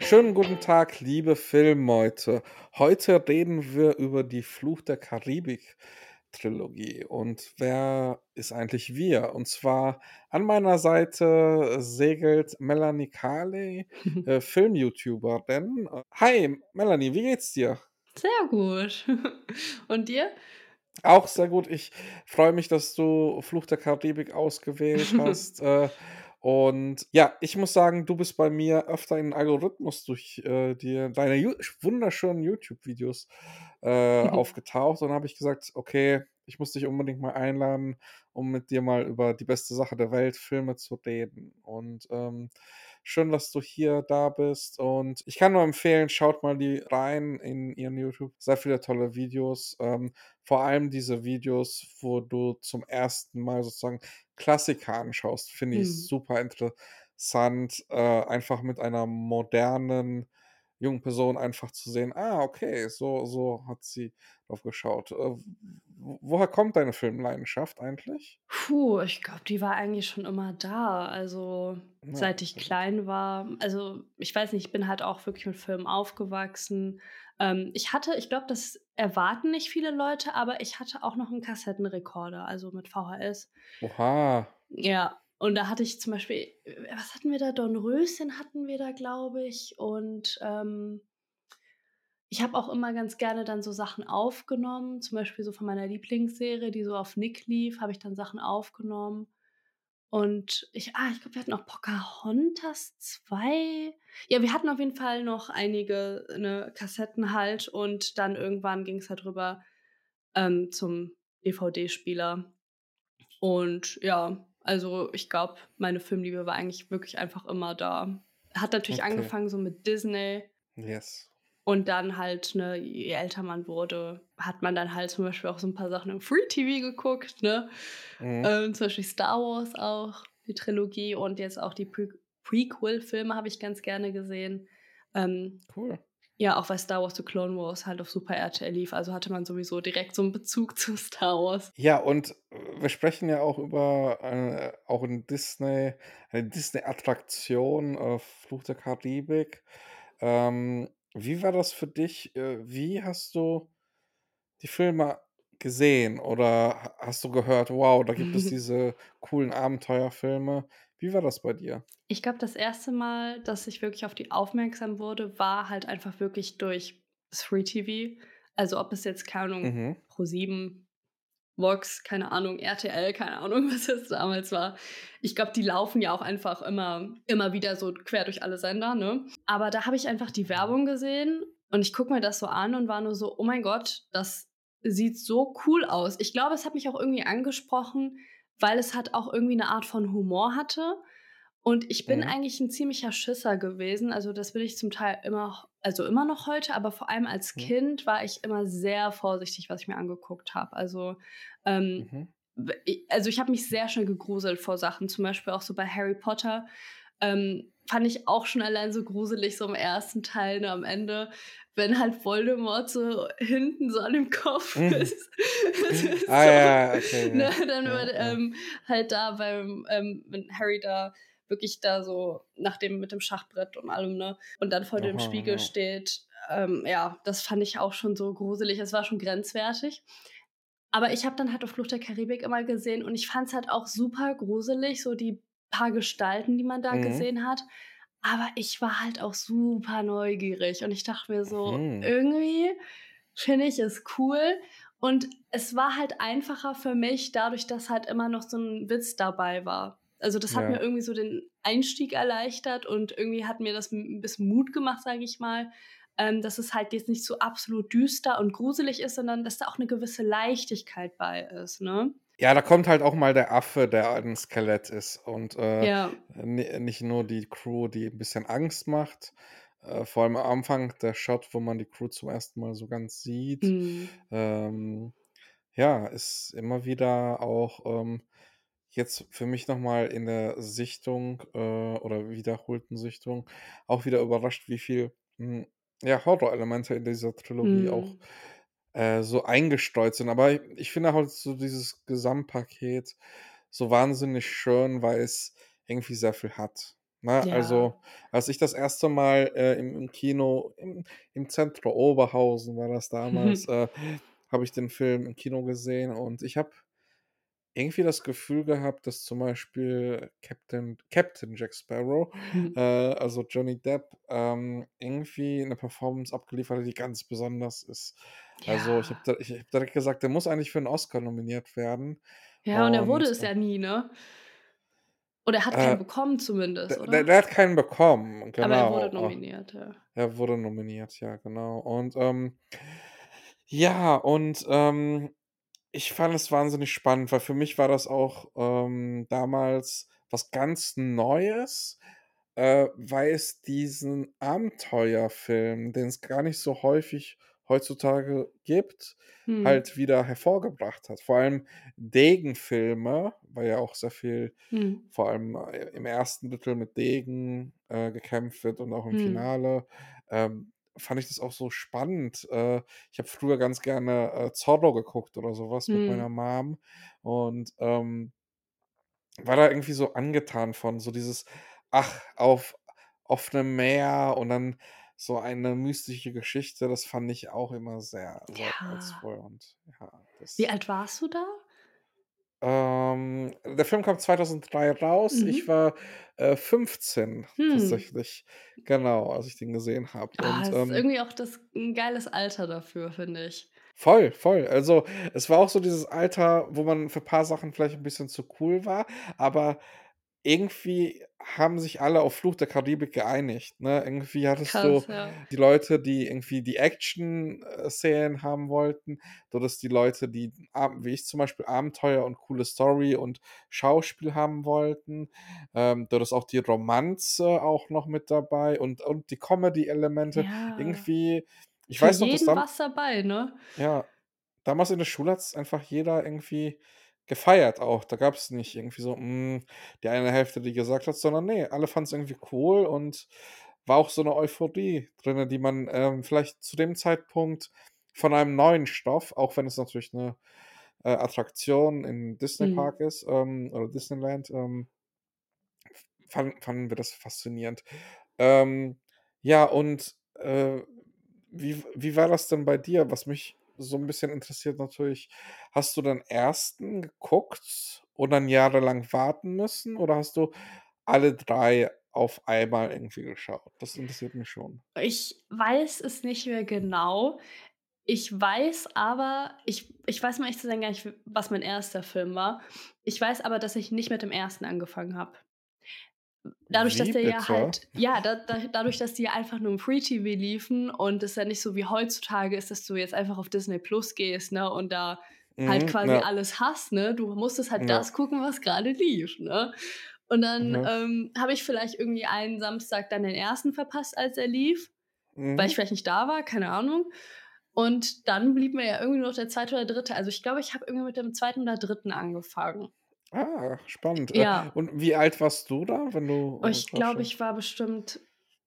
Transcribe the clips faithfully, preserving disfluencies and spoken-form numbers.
Schönen guten Tag, liebe Filmmeute. Heute reden wir über die Fluch der Karibik-Trilogie. Und wer ist eigentlich wir? Und zwar an meiner Seite segelt Melanie Carley, äh, Film-YouTuberin. Hi, Melanie, wie geht's dir? Sehr gut. Und dir? Auch sehr gut. Ich freue mich, dass du Fluch der Karibik ausgewählt hast. Äh, und ja, ich muss sagen, du bist bei mir öfter in den Algorithmus durch äh, die, deine Ju wunderschönen YouTube-Videos äh, aufgetaucht. Und habe ich gesagt, okay, ich muss dich unbedingt mal einladen, um mit dir mal über die beste Sache der Welt, Filme zu reden. Und ähm, schön, dass du hier da bist. Und ich kann nur empfehlen, schaut mal die rein in ihren YouTube. Sehr viele tolle Videos. Ähm, vor allem diese Videos, wo du zum ersten Mal sozusagen Klassiker anschaust, finde ich Mhm. super interessant, äh, einfach mit einer modernen jungen Person einfach zu sehen: „Ah, okay, so so hat sie drauf geschaut.“ Äh, w woher kommt deine Filmleidenschaft eigentlich? Puh, ich glaube, die war eigentlich schon immer da. Also, Ja, seit ich sehr gut. klein war. Also, ich weiß nicht, ich bin halt auch wirklich mit Filmen aufgewachsen. Ähm, ich hatte ich glaube, das erwarten nicht viele Leute, aber ich hatte auch noch einen Kassettenrekorder, also mit V H S. Oha. Ja, und da hatte ich zum Beispiel äh, was hatten wir da? Dornröschen hatten wir da, glaube ich. Und, ähm ich habe auch immer ganz gerne dann so Sachen aufgenommen, zum Beispiel so von meiner Lieblingsserie, die so auf Nick lief, habe ich dann Sachen aufgenommen. Und ich ah, ich glaube, wir hatten auch Pocahontas zwei. Ja, wir hatten auf jeden Fall noch einige, ne, Kassetten halt und dann irgendwann ging's halt rüber, ähm, zum D V D-Spieler. Und ja, also, ich glaube, meine Filmliebe war eigentlich wirklich einfach immer da. Hat natürlich Okay. angefangen so mit Disney. Yes. Und dann halt, ne, je älter man wurde, hat man dann halt zum Beispiel auch so 'n paar Sachen im Free T V geguckt, ne? Mhm. Ähm, zum Beispiel Star Wars auch, die Trilogie und jetzt auch die Pre Prequel-Filme habe ich ganz gerne gesehen. Ähm, Cool. ja, auch weil Star Wars: The Clone Wars halt auf Super R T L lief, also hatte man sowieso direkt so 'n Bezug zu Star Wars. Ja, und äh, wir sprechen ja auch über, äh, auch 'n Disney eine Disney-Attraktion, äh, Fluch der Karibik. Ähm, wie war das für dich? Äh, wie hast du die Filme gesehen oder ha hast du gehört: „Wow, da gibt es diese coolen Abenteuerfilme.“ Wie war das bei dir? Ich glaube, das erste Mal, dass ich wirklich auf die aufmerksam wurde, war halt einfach wirklich durch das Free T V. Also, ob es jetzt, keine Ahnung, Mhm. ProSieben, Vox, keine Ahnung, R T L, keine Ahnung, was es damals war. Ich glaube, die laufen ja auch einfach immer immer wieder so quer durch alle Sender, ne? Aber da habe ich einfach die Mhm. Werbung gesehen und ich gucke mir das so an und war nur so: „Oh mein Gott, das sieht so cool aus.“ Ich glaube, es hat mich auch irgendwie angesprochen, weil es halt auch irgendwie 'ne Art von Humor hatte. Und ich bin Mhm. eigentlich 'n ziemlicher Schisser gewesen. Also, das bin ich zum Teil immer also, immer noch heute, aber vor allem als Mhm. Kind war ich immer sehr vorsichtig, was ich mir angeguckt habe. Also, ähm, Mhm. w i also, ich habe mich sehr schnell gegruselt vor Sachen, zum Beispiel auch so bei Harry Potter. Ähm, fand ich auch schon allein so gruselig, so im ersten Teil, ne, am Ende, wenn halt Voldemort so hinten so an dem Kopf Mhm. ist. Das ist Ah so, ja, okay, ne, ja. dann Ja, wird, ja. ähm, halt da beim ähm, wenn Harry da wirklich da so nach dem mit dem Schachbrett und allem, ne, und dann vor dem Aha, Spiegel ja. steht. Ähm, ja, das fand ich auch schon so gruselig. Es war schon grenzwertig. Aber ich habe dann halt auf Fluch der Karibik immer gesehen und ich fand's halt auch super gruselig, so die paar Gestalten, die man da Mhm. gesehen hat. Aber ich war halt auch super neugierig und ich dachte mir so: Mhm. „Irgendwie finde ich es cool.“ Und es war halt einfacher für mich dadurch, dass halt immer noch so 'n Witz dabei war. Also, das hat mir Ja. irgendwie so den Einstieg erleichtert und irgendwie hat mir das 'n 'n bisschen Mut gemacht, sage ich mal, ähm, dass es halt jetzt nicht so absolut düster und gruselig ist, sondern dass da auch 'ne gewisse Leichtigkeit bei ist, ne? Ja, da kommt halt auch mal der Affe, der ein Skelett ist und, äh, Ja. ni nicht nur die Crew, die 'n bisschen Angst macht. Äh, vor allem am Anfang der Shot, wo man die Crew zum ersten Mal so ganz sieht. Mhm. Ähm, ja, ist immer wieder auch, ähm, jetzt für mich noch mal in der Sichtung, äh, oder wiederholten Sichtung auch wieder überrascht, wie viel, hm, ja, Horrorelemente in dieser Trilogie auch, Mhm. äh, so eingestreut sind. Aber i ich finde halt so dieses Gesamtpaket so wahnsinnig schön, weil es irgendwie sehr viel hat, Ne? Ja. Also, als ich das erste Mal, äh, im im Kino im im Zentrum Oberhausen war das damals, äh, habe ich den Film im Kino gesehen und ich habe irgendwie das Gefühl gehabt, dass zum Beispiel Captain Captain Jack Sparrow, äh, also Johnny Depp, ähm, irgendwie 'ne Performance abgeliefert hat, die ganz besonders ist. Also, ich habe Ja. da ich habe direkt gesagt, der muss eigentlich für 'n Oscar nominiert werden Ja, und er wurde und, es äh ja nie, ne? Oder er hat Äh, keinen bekommen zumindest, der der oder? der hat keinen bekommen, Aber er wurde genau. Äh, nominiert, ja. er wurde nominiert, ja, genau. Und, ähm ja, und, ähm, ich fand es wahnsinnig spannend, weil für mich war das auch, ähm, damals was ganz Neues, äh, weil es diesen Abenteuerfilm, den es gar nicht so häufig heutzutage gibt, Mhm. halt wieder hervorgebracht hat. Vor allem Degenfilme, weil ja auch sehr viel Mhm. vor allem, äh, im ersten Drittel mit Degen, äh, gekämpft wird und auch im Mhm. Finale, ähm, fand ich das auch so spannend. Äh, ich habe früher ganz gerne, äh, Zorro geguckt oder so was mit Mhm. meiner Mom und, ähm war da irgendwie so angetan von, so dieses ach, auf offenem Meer und dann so eine mystische Geschichte, das fand ich auch immer sehr, sehr Ja. reizvoll und ja, Wie das alt warst du da? Ähm, der Film kam zweitausenddrei raus. Ich Mhm. war, äh, fünfzehn Hm. tatsächlich, genau, als ich den gesehen habe Ah, und, es ist ähm irgendwie auch das 'n geiles Alter dafür, finde ich. Voll, voll. Also, es war auch so dieses Alter, wo man für paar Sachen vielleicht 'n bisschen zu cool war, aber irgendwie haben sich alle auf Fluch der Karibik geeinigt, ne? Irgendwie hattest Krass, du ja. die Leute, die irgendwie die Action äh, Szenen haben wollten. Du hattest die Leute, die ab wie ich zum Beispiel Abenteuer und coole Story und Schauspiel haben wollten. Ähm, du hattest auch die Romanze auch noch mit dabei und und die Comedy-Elemente. Ja. Irgendwie ich Für weiß noch, dass jeden dam was dabei, ne? ja, damals in der Schule hat's einfach jeder irgendwie gefeiert auch. Da gab's nicht irgendwie so, hm, die eine Hälfte, die gesagt hat, sondern ne, alle fanden's irgendwie cool und war auch so 'ne Euphorie drinnen, die man, ähm, vielleicht zu dem Zeitpunkt von einem neuen Stoff, auch wenn es natürlich 'ne, äh, Attraktion im Mhm. Disney-Park ist, ähm, oder Disneyland, ähm fanden fanden wir das faszinierend. Ähm, ja, und, äh, wie w wie war das denn bei dir? Was mich so 'n bisschen interessiert natürlich, hast du den ersten geguckt und dann jahrelang warten müssen oder hast du alle drei auf einmal irgendwie geschaut? Das interessiert mich schon. Ich weiß es nicht mehr genau. Ich weiß aber ich ich weiß, um ehrlich zu sein, gar nicht, w was mein erster Film war. Ich weiß aber, dass ich nicht mit dem ersten angefangen habe. Dadurch, dass Wie der ja bitte? halt ja, da da dadurch, dass die ja einfach nur im Free-TV liefen und es ja nicht so wie heutzutage ist, dass du jetzt einfach auf Disney Plus gehst, ne, und da halt Mhm, quasi ja. alles hast, ne? Du musstest halt Ja. das gucken, was grade lief, ne? Und dann, Mhm. ähm, habe ich vielleicht irgendwie einen Samstag dann den ersten verpasst, als er lief, weil ich Mhm. vielleicht nicht da war, keine Ahnung. Und dann blieb mir ja irgendwie nur noch der zweite oder dritte Also, ich glaube, ich habe irgendwie mit dem zweiten oder dritten angefangen. Ah, spannend. Äh, Ja. und wie alt warst du da, wenn Oh, du, äh, ich grad glaube, schon ich war bestimmt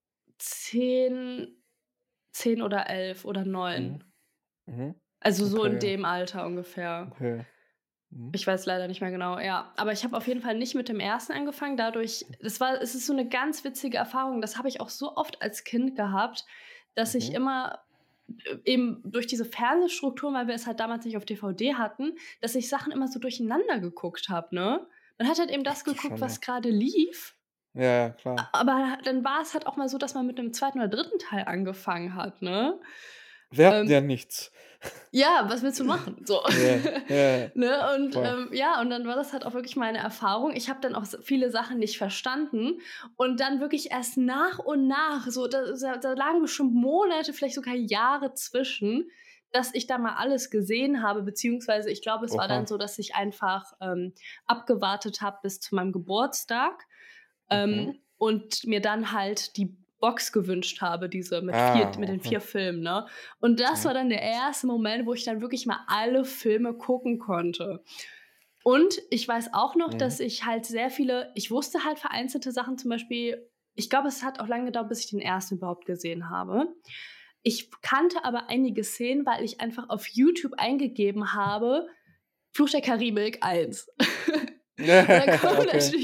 zehn zehn oder elf oder Mhm. neun. Mhm. Also, so in Okay. dem Alter ungefähr. Okay. Mhm. Ich weiß leider nicht mehr genau, ja. Aber ich habe auf jeden Fall nicht mit dem ersten angefangen, dadurch das war es ist so 'ne ganz witzige Erfahrung, das habe ich auch so oft als Kind gehabt, dass ich Mhm. immer, äh, eben durch diese Fernsehstruktur, weil wir es halt damals nicht auf DVD hatten, dass ich Sachen immer so durcheinander geguckt habe, ne? Man hat halt eben Ach das du geguckt, Schande. was grade lief. Ja, ja, A klar. aber dann war es halt auch mal so, dass man mit 'nem zweiten oder dritten Teil angefangen hat, ne? Wir hatten Ähm ja nichts. Ja, was willst du machen? So. Ja, ja, Ne, und, voll. ähm, ja, und dann war das halt auch wirklich meine Erfahrung. Ich habe dann auch s viele Sachen nicht verstanden und dann wirklich erst nach und nach, so da da da lagen bestimmt Monate, vielleicht sogar Jahre zwischen, dass ich da mal alles gesehen habe, beziehungsweise ich glaube, es war dann Oha. so, dass ich einfach, ähm, abgewartet habe bis zu meinem Geburtstag, Mhm. ähm, und mir dann halt die Box gewünscht habe, diese mit vier Ah, mit den okay. vier Filmen, ne? Und das Mhm. war dann der erste Moment, wo ich dann wirklich mal alle Filme gucken konnte. Und ich weiß auch noch, Mhm. dass ich halt sehr viele ich wusste halt vereinzelte Sachen, zum Beispiel ich glaube, es hat auch lange gedauert, bis ich den ersten überhaupt gesehen habe. Ich kannte aber einige Szenen, weil ich einfach auf YouTube eingegeben habe: „Fluch der Karibik eins.“ Und dann kommt man Okay. natürlich nicht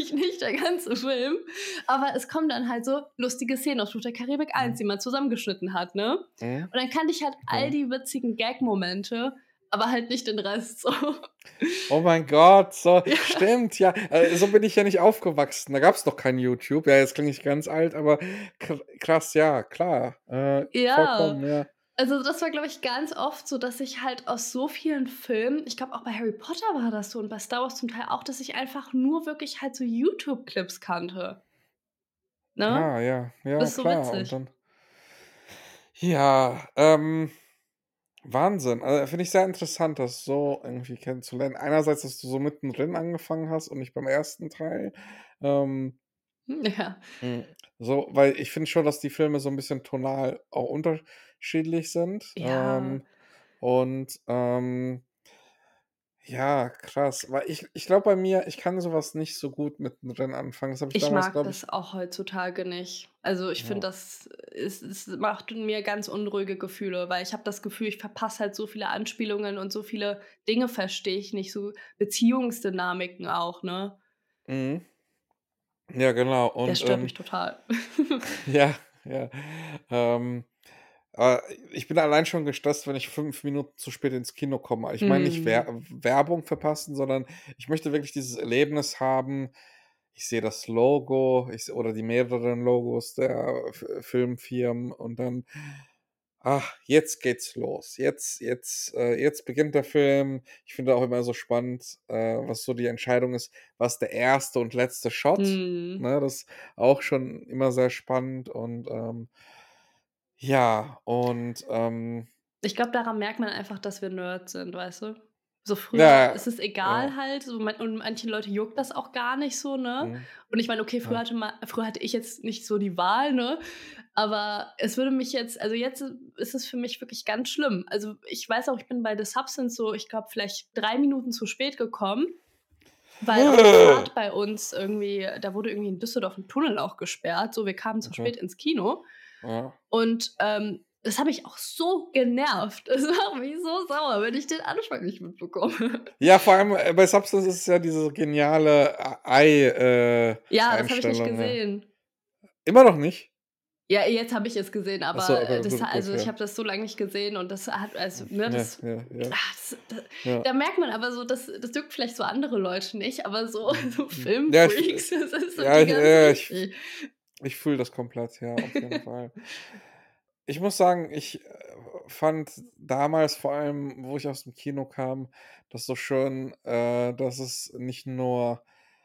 der ganze Film. Aber es kommen dann halt so lustige Szenen aus Fluch der Karibik eins, Mhm. die man zusammengeschnitten hat, ne? Mhm. Und dann kannte ich halt all Okay. die witzigen Gag-Momente, aber halt nicht den Rest so. Oh mein Gott, so Ja. stimmt, ja. Äh, so bin ich ja nicht aufgewachsen. Da gab's noch kein YouTube. Ja, jetzt klinge ich ganz alt, aber kr krass, ja, klar. Äh, Ja, vollkommen, ja. also das war, glaube ich, ganz oft so, dass ich halt aus so vielen Filmen ich glaube auch bei Harry Potter war das so und bei Star Wars zum Teil auch, dass ich einfach nur wirklich halt so YouTube-Clips kannte. Ne? Ah, ja, ja, Das ist so klar. Und witzig. dann ja, ähm, Wahnsinn. Also, finde ich sehr interessant, das so irgendwie kennenzulernen. Einerseits, dass du so mittendrin angefangen hast und nicht beim ersten Teil. Ähm, Hm, ja. hm, so, weil ich finde schon, dass die Filme so 'n bisschen tonal auch unterschiedlich sind. Ja, Ähm, und, ähm ja, krass. Weil ich ich glaube bei mir, ich kann so was nicht so gut mittendrin anfangen. Das habe ich ich damals, mag glaube ich das auch heutzutage nicht. Also, ich ja. finde, das es es macht in mir ganz unruhige Gefühle, weil ich habe das Gefühl, ich verpasse halt so viele Anspielungen und so viele Dinge verstehe ich nicht, so Beziehungsdynamiken auch, ne? Mhm. Ja, genau. Das Und, stört ähm mich total. ja, ja. Ähm, äh, ich bin allein schon gestresst, wenn ich fünf Minuten zu spät ins Kino komme. Ich meine nicht Wer Mhm. Werbung verpassen, sondern ich möchte wirklich dieses Erlebnis haben. Ich sehe das Logo, ich se oder die mehreren Logos der F Filmfirmen und dann: „Ach, jetzt geht's los. Jetzt jetzt äh, jetzt beginnt der Film.“ Ich finde auch immer so spannend, äh, was so die Entscheidung ist, was der erste und letzte Shot, Mhm. ne? Das ist auch schon immer sehr spannend und, ähm ja, und, ähm Ich glaube, daran merkt man einfach, dass wir Nerds sind, weißt du? So früher ja, ist es ja, egal halt, so man und manche Leute juckt das auch gar nicht so, ne? mhm, Und ich meine, okay, früher ja, hatte ma früher hatte ich jetzt nicht so die Wahl, ne? Aber es würde mich jetzt also, jetzt ist es für mich wirklich ganz schlimm. Also, ich weiß auch, ich bin bei The Substance so, ich glaube, vielleicht drei Minuten zu spät gekommen, weil auf der Fahrt bei uns irgendwie da wurde irgendwie in Düsseldorf 'n Tunnel auch gesperrt, so, wir kamen zu okay, spät ins Kino. ja. Und, ähm, das hat mich auch so genervt. Das macht mich so sauer, wenn ich den Anfang nicht mitbekomme. Ja, vor allem, äh, bei Substance ist es ja diese geniale A Ei äh, Ja, das habe ich nicht Einstellung, ja. gesehen. Immer noch nicht? Ja, jetzt habe ich es gesehen, Ach so, aber, äh, okay, das ha gut, gut, also, ich ja. habe das so lange nicht gesehen und das hat also, ne, Ja, das ja, ja, ah, das da ja. da merkt man aber so, das das juckt vielleicht so andere Leute nicht, aber so Mhm, so mhm. Ja, ich f Filmfreaks, das ist so ja, die ich ganz äh, ich wichtig. ich fühle das komplett, ja, auf jeden Fall. Ich muss sagen, ich, äh, fand damals vor allem, wo ich aus dem Kino kam, das so schön, äh, dass es nicht nur,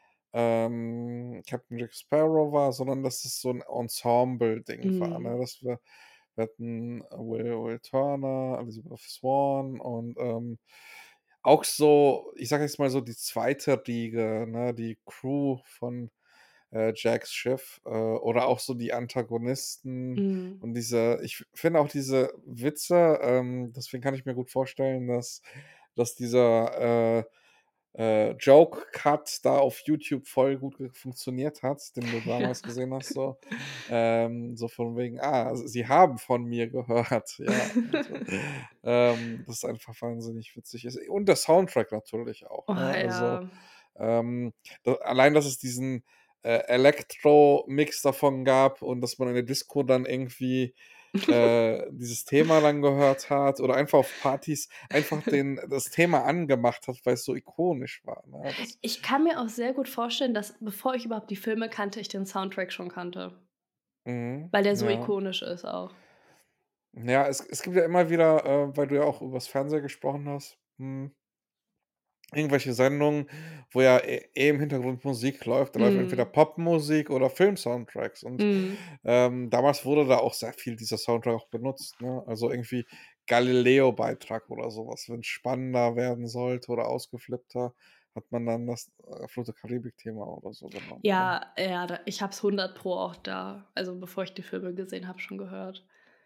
ähm, Captain Jack Sparrow war, sondern dass es so 'n Ensemble-Ding war, Mhm. ne? Dass wir wir hatten Will Will Turner, Elizabeth Swann und, ähm, auch so, ich sage jetzt mal so die zweite Riege, ne, die Crew von äh, Jacks Schiff, äh, oder auch so die Antagonisten Mhm. und diese ich finde auch diese Witze, ähm, deswegen kann ich mir gut vorstellen, dass dass dieser, äh, äh, Joke Cut da auf YouTube voll gut ge funktioniert hat, den du Ja. damals gesehen hast, so. Ähm, so von wegen: „Ah, sie haben von mir gehört“, ja, und so. Ähm, das ist einfach wahnsinnig witzig ist. Und der Soundtrack natürlich auch, Oh ne? Also, ja. ähm, da allein, dass es diesen äh, Elektro-Mix davon gab und dass man in der Disco dann irgendwie, äh, dieses Thema dann gehört hat oder einfach auf Partys einfach den das Thema angemacht hat, weil's so ikonisch war, ne? Das Ich kann mir auch sehr gut vorstellen, dass, bevor ich überhaupt die Filme kannte, ich den Soundtrack schon kannte, mhm, weil der so ja. ikonisch ist auch. Ja, es es gibt ja immer wieder, äh, weil du ja auch übers Fernsehen gesprochen hast, hm, irgendwelche Sendungen, wo ja eh eh im Hintergrund Musik läuft. Da läuft entweder Mhm. Popmusik oder Filmsoundtracks und, Mhm. ähm, damals wurde da auch sehr viel dieser Soundtrack auch benutzt, ne? Also, irgendwie Galileo-Beitrag oder so was. Wenn's spannender werden sollte oder ausgeflippter, hat man dann das, äh, Fluch der Karibik-Thema oder so genommen, ne? Ja, ja, da ich habe es hundert Pro auch da also, bevor ich die Filme gesehen habe, schon gehört.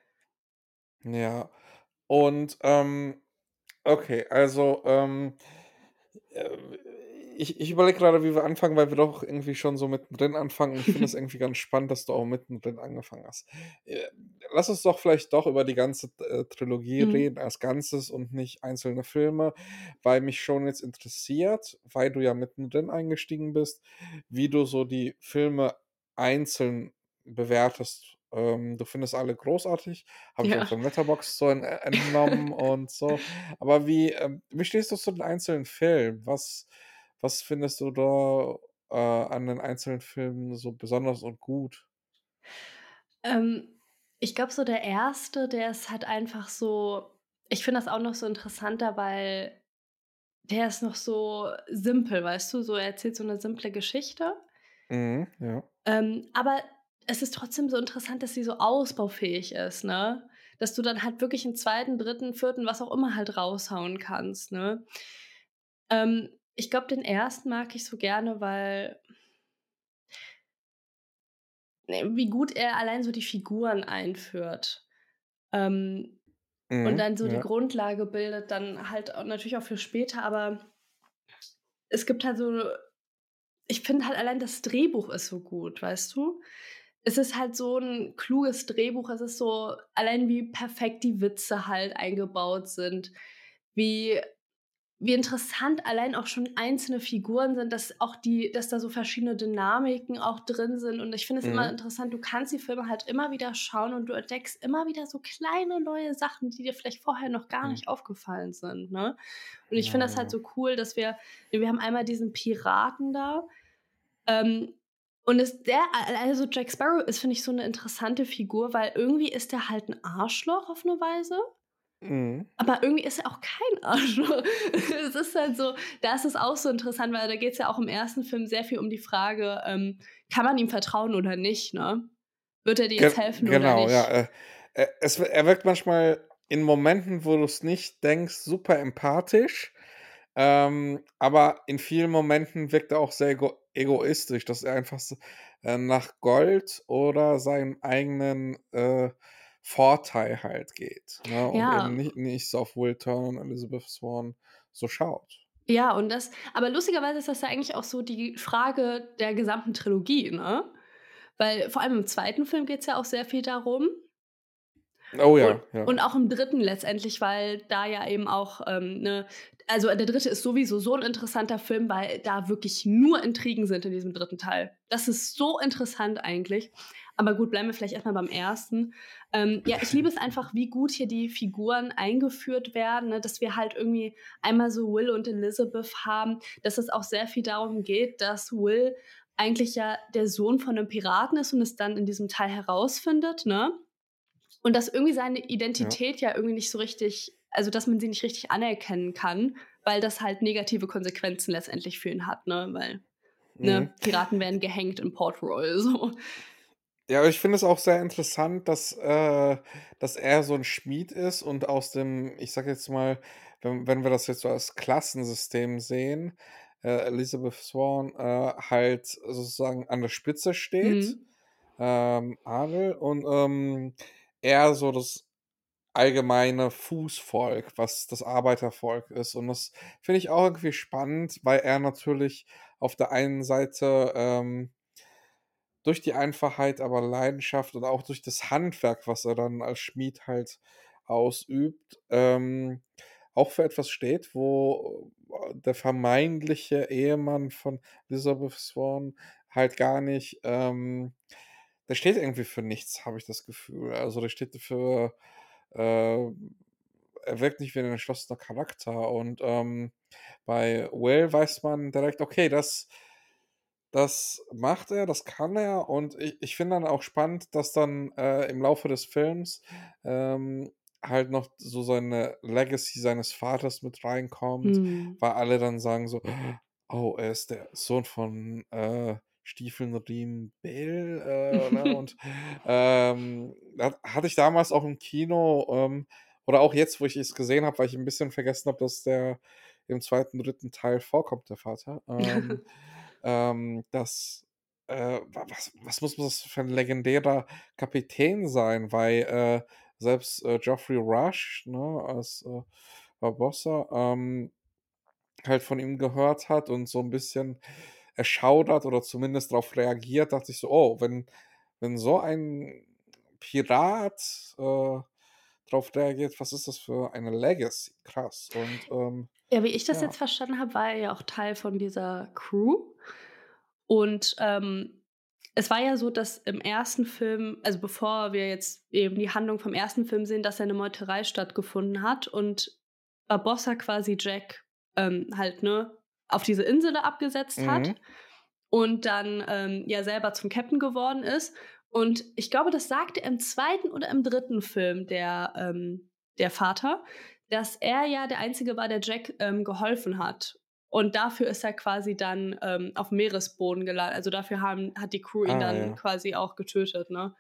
Ja. Und, ähm, okay, also, ähm, äh, ich ich überlege grade, wie wir anfangen, weil wir doch irgendwie schon so mittendrin anfangen und ich finde es irgendwie ganz spannend, dass du auch mittendrin angefangen hast. Äh, lass uns doch vielleicht doch über die ganze, äh, Trilogie Mhm. reden als Ganzes und nicht einzelne Filme, weil mich schon jetzt interessiert, weil du ja mittendrin eingestiegen bist, wie du so die Filme einzeln bewertest. Ähm, du findest alle großartig, habe ich auch Ja. dein Letterboxd so en äh, entnommen und so. Aber wie, ähm wie stehst du zu den einzelnen Filmen? Was was findest du da, äh, an den einzelnen Filmen so besonders und gut? Ähm, ich glaube so der erste, der ist halt einfach so ich finde das auch noch so interessanter, weil der ist noch so simpel, weißt du? So, er erzählt so 'ne simple Geschichte. Mhm, ja. Ähm, aber es ist trotzdem so interessant, dass sie so ausbaufähig ist, ne? Dass du dann halt wirklich 'n zweiten, dritten, vierten, was auch immer halt raushauen kannst, ne? Ähm, ich glaube, den ersten mag ich so gerne, weil ne, wie gut er allein so die Figuren einführt. Ähm, und Mhm, dann so die ja. Grundlage bildet dann halt auch natürlich auch für später, aber es gibt halt so ich finde halt allein das Drehbuch ist so gut, weißt du? Es ist halt so 'n kluges Drehbuch. Es ist so allein wie perfekt die Witze halt eingebaut sind, wie wie interessant allein auch schon einzelne Figuren sind, dass auch die dass da so verschiedene Dynamiken auch drin sind. Und ich finde es immer Mhm. interessant, du kannst die Filme halt immer wieder schauen und du entdeckst immer wieder so kleine neue Sachen, die dir vielleicht vorher noch gar Mhm. nicht aufgefallen sind, ne? Und ich finde Genau, das halt ja. so cool, dass wir wir haben einmal diesen Piraten da, ähm, und es der a also Jack Sparrow ist, finde ich, so 'ne interessante Figur, weil irgendwie ist der halt 'n Arschloch auf 'ne Weise Mhm. aber irgendwie ist er auch kein Arschloch. Es ist halt so da ist es auch so interessant, weil da geht's ja auch im ersten Film sehr viel um die Frage, ähm, kann man ihm vertrauen oder nicht, ne? Wird er dir Ge jetzt helfen oder genau, ja, nicht? äh, äh, es wir er wirkt manchmal in Momenten, wo du's nicht denkst, super empathisch, ähm, aber in vielen Momenten wirkt er auch sehr ego egoistisch, dass er einfach s äh, nach Gold oder seinem eigenen, äh, Vorteil halt geht, ne, und eben Ja. nicht nicht so auf Will Turner und Elizabeth Swann so schaut. Ja, und das aber lustigerweise ist das ja eigentlich auch so die Frage der gesamten Trilogie, ne? Weil vor allem im zweiten Film geht's ja auch sehr viel darum. Oh Und ja, ja. und auch im dritten letztendlich, weil da ja eben auch, ähm, ne also der dritte ist sowieso so 'n interessanter Film, weil da wirklich nur Intrigen sind in diesem dritten Teil. Das ist so interessant eigentlich. Aber gut, bleiben wir vielleicht erst mal beim ersten. Ähm, ja, ich liebe es einfach, wie gut hier die Figuren eingeführt werden, ne, dass wir halt irgendwie einmal so Will und Elizabeth haben, dass es auch sehr viel darum geht, dass Will eigentlich ja der Sohn von 'nem Piraten ist und es dann in diesem Teil herausfindet, ne? Und dass irgendwie seine Ja. Identität ja irgendwie nicht so richtig also, dass man sie nicht richtig anerkennen kann, weil das halt negative Konsequenzen letztendlich für ihn hat, ne? Weil, Mhm. ne, Piraten werden gehängt in Port Royal so. Ja, aber ich finde es auch sehr interessant, dass äh, dass er so 'n Schmied ist und aus dem ich sage jetzt mal, wenn wenn wir das jetzt so als Klassensystem sehen, äh, Elizabeth Swann, äh, halt sozusagen an der Spitze steht, Mhm. ähm, Adel und, ähm, er so das allgemeine Fußvolk, was das Arbeitervolk ist. Und das finde ich auch irgendwie spannend, weil er natürlich auf der einen Seite, ähm durch die Einfachheit, aber Leidenschaft und auch durch das Handwerk, was er dann als Schmied halt ausübt, ähm, auch für etwas steht, wo der vermeintliche Ehemann von Elizabeth Swann halt gar nicht ähm, der steht irgendwie für nichts, habe ich das Gefühl. Also, der steht für äh, er wirkt nicht wie 'n entschlossener Charakter und, ähm, bei Will weiß man direkt, okay, das das macht er, das kann er und i ich finde dann auch spannend, dass dann, äh, im Laufe des Films, ähm, halt noch so seine Legacy seines Vaters mit reinkommt, Mhm. weil alle dann sagen so: „Oh, er ist der Sohn von, äh, Stiefeln, Riemen, Bell“, äh, ne? Und, ähm, ha hatte ich damals auch im Kino, ähm, oder auch jetzt, wo ich es gesehen habe, weil ich 'n bisschen vergessen habe, dass der im zweiten, dritten Teil vorkommt, der Vater, ähm, ähm, dass, äh wa was was muss das für 'n legendärer Kapitän sein, weil, äh, selbst, äh, Geoffrey Rush, ne, als, äh, Barbossa, ähm halt von ihm gehört hat und so 'n bisschen erschaudert oder zumindest drauf reagiert, dachte ich so: „Oh, wenn wenn so ein Pirat, äh, drauf reagiert, was ist das für eine Legacy?“ Krass und, ähm, Ja, wie ich das ja. jetzt verstanden habe, war er ja auch Teil von dieser Crew. Und, ähm, es war ja so, dass im ersten Film also, bevor wir jetzt eben die Handlung vom ersten Film sehen, dass ja 'ne Meuterei stattgefunden hat und Barbossa quasi Jack, ähm, halt, ne, auf diese Insel da abgesetzt hat Mhm. und dann, ähm, ja selber zum Captain geworden ist. Und ich glaube, das sagt er im zweiten oder im dritten Film, der, ähm der Vater, dass er ja der Einzige war, der Jack, ähm, geholfen hat. Und dafür ist er quasi dann, ähm, aufm Meeresboden gela also, dafür haben hat die Crew ihn Ah, dann ja. quasi auch getötet, ne?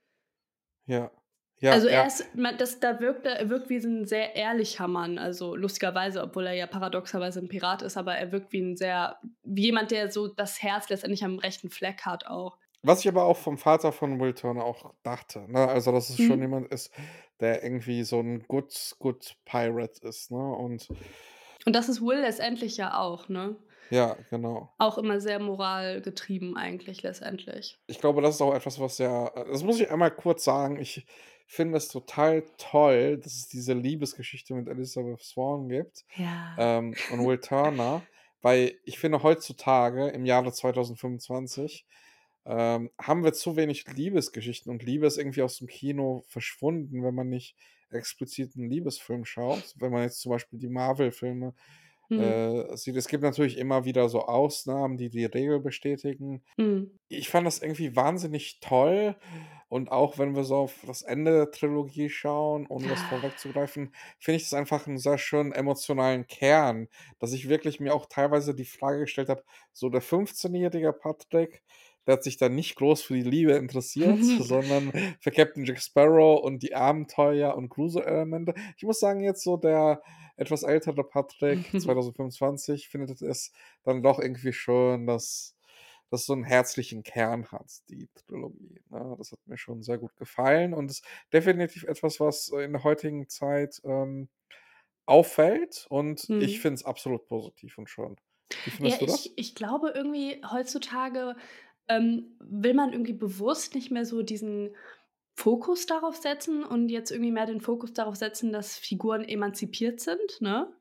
Ja. Ja, Also, er ja. ist man das da wirkt er er wirkt wie so 'n sehr ehrlicher Mann, also, lustigerweise, obwohl er ja paradoxerweise 'n Pirat ist, aber er wirkt wie 'n sehr wie jemand, der so das Herz letztendlich am rechten Fleck hat auch. Was ich aber auch vom Vater von Will Turner auch dachte, ne? Also, dass es schon Mhm. jemand ist, der irgendwie so 'n good good Pirate ist, ne? Und Und das ist Will letztendlich ja auch, ne? Ja, genau. Auch immer sehr moralgetrieben eigentlich letztendlich. Ich glaube, das ist auch etwas, was ja äh, das muss ich einmal kurz sagen. Ich finde es total toll, dass es diese Liebesgeschichte mit Elizabeth Swann gibt, Ja. ähm, und Will Turner, weil ich finde, heutzutage im Jahre zweitausendfünfundzwanzig, ähm, haben wir zu wenig Liebesgeschichten und Liebe ist irgendwie aus'm Kino verschwunden, wenn man nicht explizit 'n Liebesfilm schaut. Wenn man jetzt zum Beispiel die Marvel-Filme, Mhm. äh, sieht. Es gibt natürlich immer wieder so Ausnahmen, die die Regel bestätigen. Mhm. Ich fand das irgendwie wahnsinnig toll und auch wenn wir so auf das Ende der Trilogie schauen, ohne das vorwegzugreifen, finde ich das einfach 'n sehr schönen emotionalen Kern, dass ich wirklich mir auch teilweise die Frage gestellt habe, so der fünfzehnjährige Patrick, der hat sich da nicht groß für die Liebe interessiert, sondern für Captain Jack Sparrow und die Abenteuer und Gruselelemente. Ich muss sagen, jetzt so der etwas ältere Patrick zweitausendfünfundzwanzig findet es dann doch irgendwie schön, dass das so 'n herzlichen Kern hat, die Trilogie, ne? Das hat mir schon sehr gut gefallen und ist definitiv etwas, was in der heutigen Zeit, ähm, auffällt und ich Mhm. finde es absolut positiv und schön. Wie Ja, findest du das? ich ich glaube irgendwie heutzutage, ähm, will man irgendwie bewusst nicht mehr so diesen Fokus darauf setzen und jetzt irgendwie mehr den Fokus darauf setzen, dass Figuren emanzipiert sind, ne?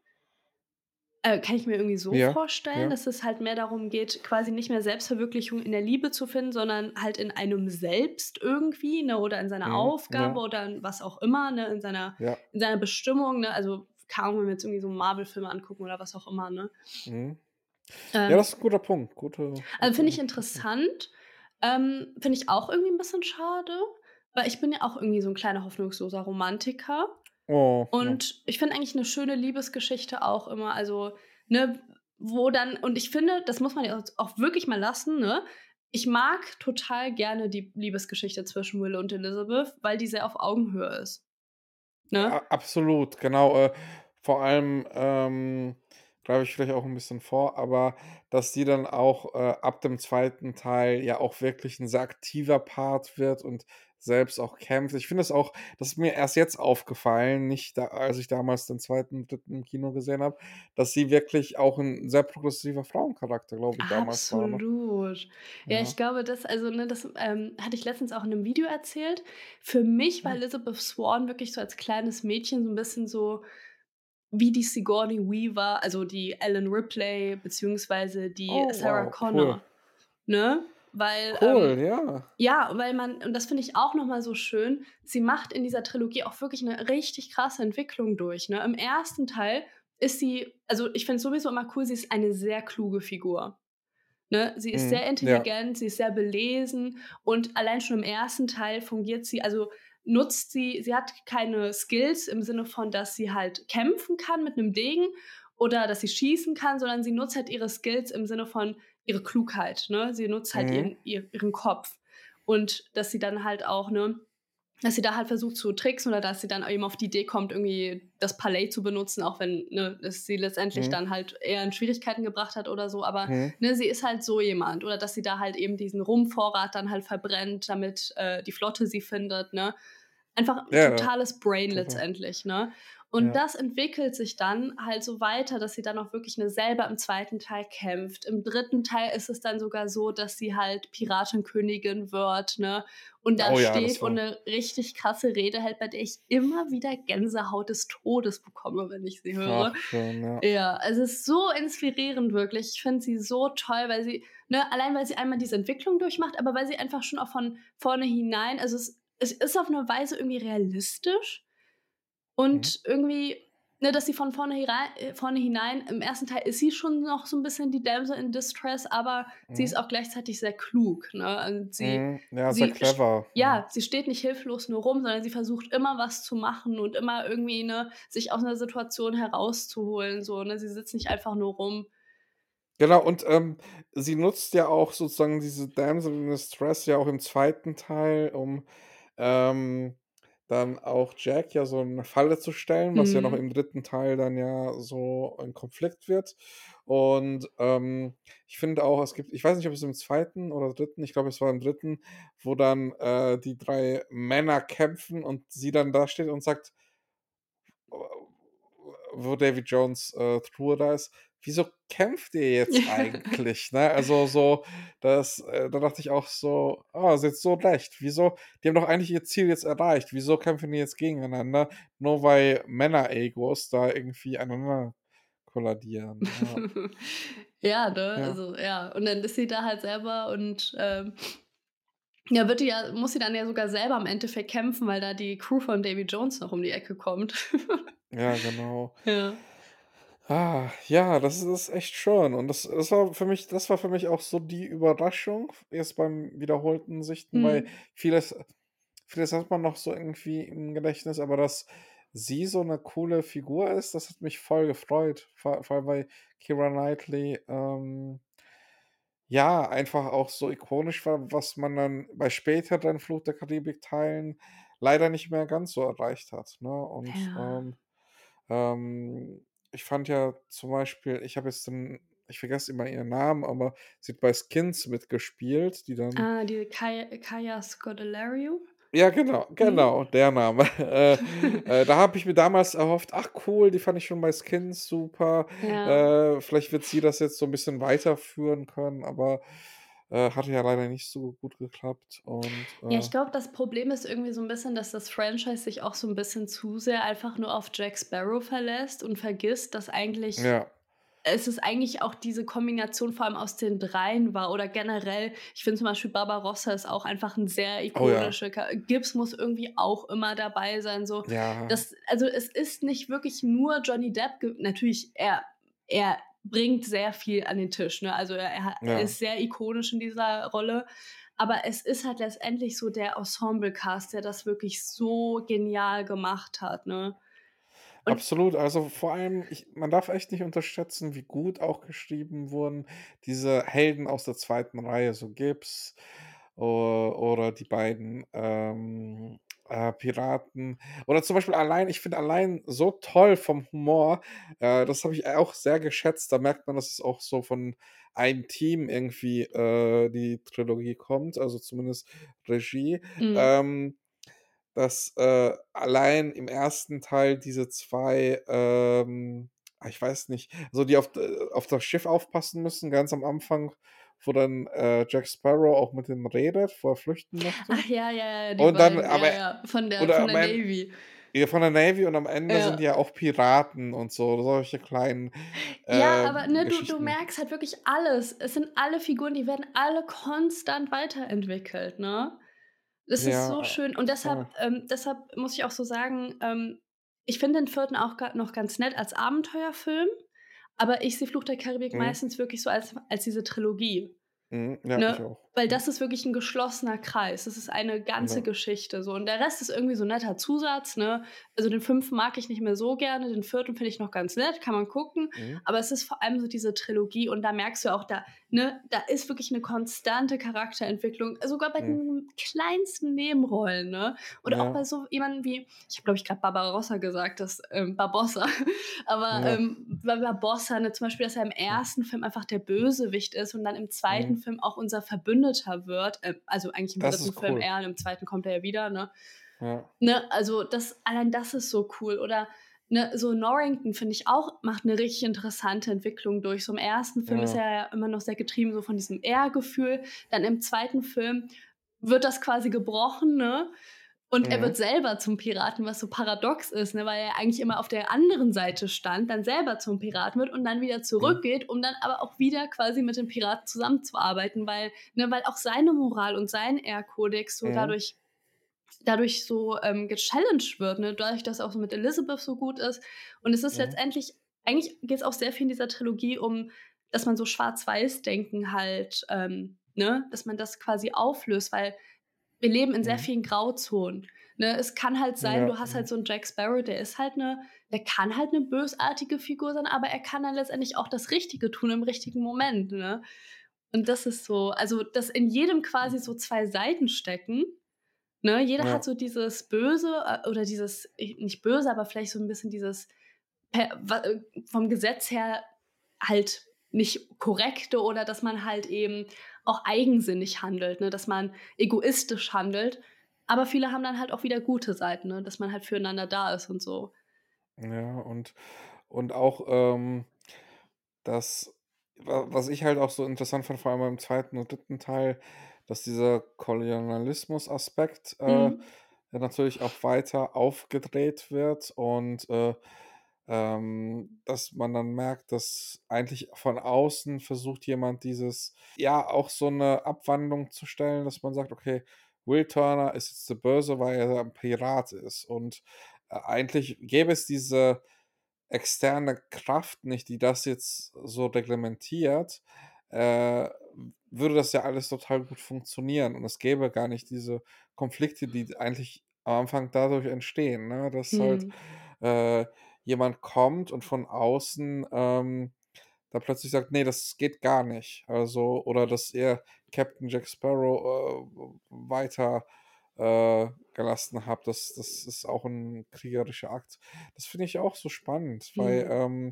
Äh, kann ich mir irgendwie so Ja, vorstellen, ja. dass es halt mehr darum geht, quasi nicht mehr Selbstverwirklichung in der Liebe zu finden, sondern halt in einem selbst irgendwie, ne, oder in seiner Mhm, Aufgabe ja. oder in was auch immer, ne, in seiner Ja. in seiner Bestimmung, ne? Also, keine Ahnung, wenn wir jetzt irgendwie so Marvel-Filme angucken oder was auch immer, ne? Mhm. Ja, Ähm das ist 'n guter Punkt. Gute Also, guter finde ich guter interessant. Ähm, finde ich auch irgendwie 'n bisschen schade, weil ich bin ja auch irgendwie so 'n kleiner hoffnungsloser Romantiker. Oh, ja. Und ich finde eigentlich 'ne schöne Liebesgeschichte auch immer also, ne, wo dann und ich finde, das muss man ja jetzt auch wirklich mal lassen, ne? Ich mag total gerne die Liebesgeschichte zwischen Will und Elizabeth, weil die sehr auf Augenhöhe ist, A ne? absolut, genau, äh, vor allem, ähm, greife ich vielleicht auch 'n bisschen vor, aber dass die dann auch, äh, ab dem zweiten Teil ja auch wirklich 'n sehr aktiver Part wird und selbst auch kämpft. Ich finde das auch das ist mir erst jetzt aufgefallen, nicht da als ich damals den zweiten, dritten im Kino gesehen habe, dass sie wirklich auch 'n sehr progressiver Frauencharakter, glaube ich, damals war, ne? Absolut. Ja, ich Ja. glaube, das also, ne, das, ähm, hatte ich letztens auch in 'nem Video erzählt. Für mich war Hm. Elizabeth Swann wirklich so als kleines Mädchen so 'n bisschen so wie die Sigourney Weaver, also, die Ellen Ripley beziehungsweise die Oh, Sarah wow, cool. Connor, ne? Weil, Cool, ähm ja. ja, weil man und das finde ich auch noch mal so schön, sie macht in dieser Trilogie auch wirklich 'ne richtig krasse Entwicklung durch, ne? Im ersten Teil ist sie also, ich finde es sowieso immer cool, sie ist eine sehr kluge Figur, ne? Sie ist Mhm, sehr ja. intelligent, sie ist sehr belesen und allein schon im ersten Teil fungiert sie also, nutzt sie sie hat keine Skills im Sinne von, dass sie halt kämpfen kann mit 'nem Degen oder dass sie schießen kann, sondern sie nutzt halt ihre Skills im Sinne von ihre Klugheit, ne? Sie nutzt halt Mhm. ihren ihr ihren Kopf. Und dass sie dann halt auch, ne dass sie da halt versucht zu tricksen oder dass sie dann eben auf die Idee kommt, irgendwie das Palais zu benutzen, auch wenn, ne, es sie letztendlich Mhm. dann halt eher in Schwierigkeiten gebracht hat oder so. Aber, Mhm. ne, sie ist halt so jemand. Oder dass sie da halt eben diesen Rum-Vorrat dann halt verbrennt, damit, äh, die Flotte sie findet, ne? Einfach 'n Ja, ja. totales Brain Total. letztendlich, ne? Und Ja. das entwickelt sich dann halt so weiter, dass sie dann auch wirklich, ne, selber im zweiten Teil kämpft. Im dritten Teil ist es dann sogar so, dass sie halt Piratenkönigin wird, ne, und da Oh ja, steht das und war 'ne richtig krasse Rede hält, bei der ich immer wieder Gänsehaut des Todes bekomme, wenn ich sie höre. ach schön, ja. Ja, also, es ist so inspirierend wirklich. Ich finde sie so toll, weil sie ne, allein weil sie einmal diese Entwicklung durchmacht, aber weil sie einfach schon auch von vornehinein also, es es ist auf 'ne Weise irgendwie realistisch Mhm. und irgendwie, ne, dass sie von vornherei äh, vornehinein im ersten Teil ist sie schon noch so 'n bisschen die Damsel in Distress, aber sie ist Mhm. auch gleichzeitig sehr klug, ne? Und sie Mhm. Ja, sehr sie st clever. Mhm. ja, sie steht nicht hilflos nur rum, sondern sie versucht immer was zu machen und immer irgendwie, ne, sich aus 'ner Situation herauszuholen so, ne? Sie sitzt nicht einfach nur rum. Genau, und, ähm, sie nutzt ja auch sozusagen diese Damsel in Distress ja auch im zweiten Teil, um, ähm, dann auch Jack ja so 'ne Falle zu stellen, was ja noch Mhm. im dritten Teil dann ja so ein Konflikt wird. Und, ähm, ich finde auch, es gibt ich weiß nicht, ob es im zweiten oder dritten ich glaube, es war im dritten, wo dann, äh, die drei Männer kämpfen und sie dann da steht und sagt wo Davy Jones, äh, Truhe da ist: „Wieso kämpft ihr jetzt eigentlich?“ Ne? Also, so, das äh, da dachte ich auch so: „Oh, ist jetzt so leicht. Wieso die haben doch eigentlich ihr Ziel jetzt erreicht. Wieso kämpfen die jetzt gegeneinander, nur weil Männer-Egos da irgendwie aneinander kolladieren?“ Ja. Ja, ne? Ja. Also, ja. Und dann ist sie da halt selber und, ähm, ja, wird die ja muss sie dann ja sogar selber im Endeffekt kämpfen, weil da die Crew von Davy Jones noch um die Ecke kommt. Ja, genau. Ja. Ah, ja, das ist echt schön. Und das das war für mich das war für mich auch so die Überraschung jetzt beim wiederholten Sichten, weil Mhm. vieles vieles hat man noch so irgendwie im Gedächtnis, aber dass sie so 'ne coole Figur ist, das hat mich voll gefreut, vor vor allem, weil Keira Knightley, ähm ja, einfach auch so ikonisch war, was man dann bei späteren Fluch der Karibik-Teilen leider nicht mehr ganz so erreicht hat, ne? Und, Ja. ähm, ähm, ich fand ja zum Beispiel ich habe jetzt den ich vergesse immer ihren Namen, aber sie hat bei Skins mitgespielt, die dann Ah, die Kay Kaya Scodelario? Ja, genau, Mhm. genau, der Name. Äh, äh, da habe ich mir damals erhofft: „Ach cool, die fand ich schon bei Skins super. Ja. Äh, vielleicht wird sie das jetzt so 'n bisschen weiterführen können“, aber, äh, hat ja leider nicht so gut geklappt und, Ja, äh ich glaube, das Problem ist irgendwie so 'n bisschen, dass das Franchise sich auch so 'n bisschen zu sehr einfach nur auf Jack Sparrow verlässt und vergisst, dass eigentlich Ja. es ist eigentlich auch diese Kombination vor allem aus den dreien war oder generell ich finde zum Beispiel Barbarossa ist auch einfach 'n sehr Oh ja. ikonische Cha Gibbs muss irgendwie auch immer dabei sein, so. Ja. Das also, es ist nicht wirklich nur Johnny Depp ge natürlich, er er bringt sehr viel an den Tisch, ne? Also, er er ha er Ja. ist sehr ikonisch in dieser Rolle, aber es ist halt letztendlich so der Ensemble-Cast, der das wirklich so genial gemacht hat, ne? Und Absolut, also, vor allem, ich man darf echt nicht unterschätzen, wie gut auch geschrieben wurden diese Helden aus der zweiten Reihe, so Gibbs o oder die beiden, ähm, äh, Piraten. Oder zum Beispiel allein ich finde allein so toll vom Humor, äh, das habe ich auch sehr geschätzt. Da merkt man, dass es auch so von einem Team irgendwie, äh, die Trilogie kommt, also, zumindest Regie. Mhm. Ähm, dass, äh, allein im ersten Teil diese zwei, ähm ah, ich weiß nicht, so die auf d auf das Schiff aufpassen müssen, ganz am Anfang, wo dann, äh, Jack Sparrow auch mit denen redet, wo er flüchten möchte. Ach ja, ja, ja, die Und dann beiden, aber ja, ja, von der oder von am der En Navy. ja, von der Navy und am Ende sind die Ja. ja auch Piraten und so, solche kleinen, Ja, aber, ähm, ne, du du Geschichten. merkst halt wirklich alles. Es sind alle Figuren, die werden alle konstant weiterentwickelt, ne? Das ist so Ja, schön und deshalb voll. ähm, deshalb muss ich auch so sagen, ähm, ich finde den vierten auch ga noch ganz nett als Abenteuerfilm, aber ich sehe Fluch der Karibik Mhm. meistens wirklich so als als diese Trilogie, Mhm, ja, ich ne? auch. Weil Ja. das ist wirklich 'n geschlossener Kreis. Das ist eine ganze Ja. Geschichte so und der Rest ist irgendwie so netter Zusatz, ne? Also, den fünften mag ich nicht mehr so gerne, den vierten finde ich noch ganz nett, kann man gucken, Mhm. aber es ist vor allem so diese Trilogie und da merkst du auch, da ne, da ist wirklich 'ne konstante Charakterentwicklung, sogar bei Mhm. den kleinsten Nebenrollen, ne? Oder auch bei Ja. so jemandem wie ich habe, glaube ich, grad Barbarossa gesagt, das ähm, Barbossa, aber, Ja. ähm, bei Barbossa, ne, zum Beispiel, dass er im Hm. ersten Film einfach der Bösewicht ist und dann im zweiten Mhm. Film auch unser Verbündeter wird, äh, also, eigentlich im Das dritten ist Film cool. er und im zweiten kommt er ja wieder, ne? Ja. Ne, also, das allein das ist so cool oder ne, so Norrington, finde ich auch, macht 'ne richtig interessante Entwicklung durch. So im ersten Film ist Ja. er ja immer noch sehr getrieben so von diesem Ehrgefühl. Dann im zweiten Film wird das quasi gebrochen, ne? Und er wird Mhm. selber zum Piraten, was so paradox ist, ne, weil er eigentlich immer auf der anderen Seite stand, dann selber zum Piraten wird und dann wieder Mhm. zurückgeht, um dann aber auch wieder quasi mit den Piraten zusammenzuarbeiten, weil ne, weil auch seine Moral und sein Ehrkodex so Mhm. dadurch dadurch so, ähm, gechallenged wird, ne? Dadurch, dass er auch so mit Elizabeth so gut ist. Und es ist Mhm. letztendlich eigentlich geht's auch sehr viel in dieser Trilogie um, dass man so Schwarz-Weiß-Denken halt, ähm, ne, dass man das quasi auflöst, weil wir leben in sehr Mhm. vielen Grauzonen, ne? Es kann halt sein, Ja, du hast halt ja. so 'n Jack Sparrow, der ist halt 'ne der kann halt 'ne bösartige Figur sein, aber er kann dann letztendlich auch das Richtige tun im richtigen Moment, ne? Und das ist so also, dass in jedem quasi so zwei Seiten stecken, ne? Jeder hat Ja. so dieses Böse, äh, oder dieses i nicht böse, aber vielleicht so 'n bisschen dieses per wa äh, vom Gesetz her halt nicht korrekte oder dass man halt eben auch eigensinnig handelt, ne, dass man egoistisch handelt. Aber viele haben dann halt auch wieder gute Seiten, ne, dass man halt füreinander da ist und so. Ja, und und auch, ähm, das, wa was ich halt auch so interessant fand, vor allem beim zweiten und dritten Teil, dass dieser Kolonialismus-Aspekt, äh, Mhm. ja natürlich auch weiter aufgedreht wird und, äh, ähm, dass man dann merkt, dass eigentlich von außen versucht jemand dieses ja, auch so 'ne Abwandlung zu stellen, dass man sagt: „Okay, Will Turner ist jetzt der Böse, weil er 'n Pirat ist.“ Und, äh, eigentlich gäbe es diese externe Kraft nicht, die das jetzt so reglementiert, äh, w würde das ja alles total gut funktionieren und es gäbe gar nicht diese Konflikte, die eigentlich am Anfang dadurch entstehen, ne, dass halt, Mhm. äh, jemand kommt und von außen, ähm, da plötzlich sagt: „Ne, das geht gar nicht.“ Also oder dass ihr Captain Jack Sparrow, äh, weiter, äh, gelassen habt, das das ist auch 'n kriegerischer Akt. Das finde ich auch so spannend, weil, Mhm. ähm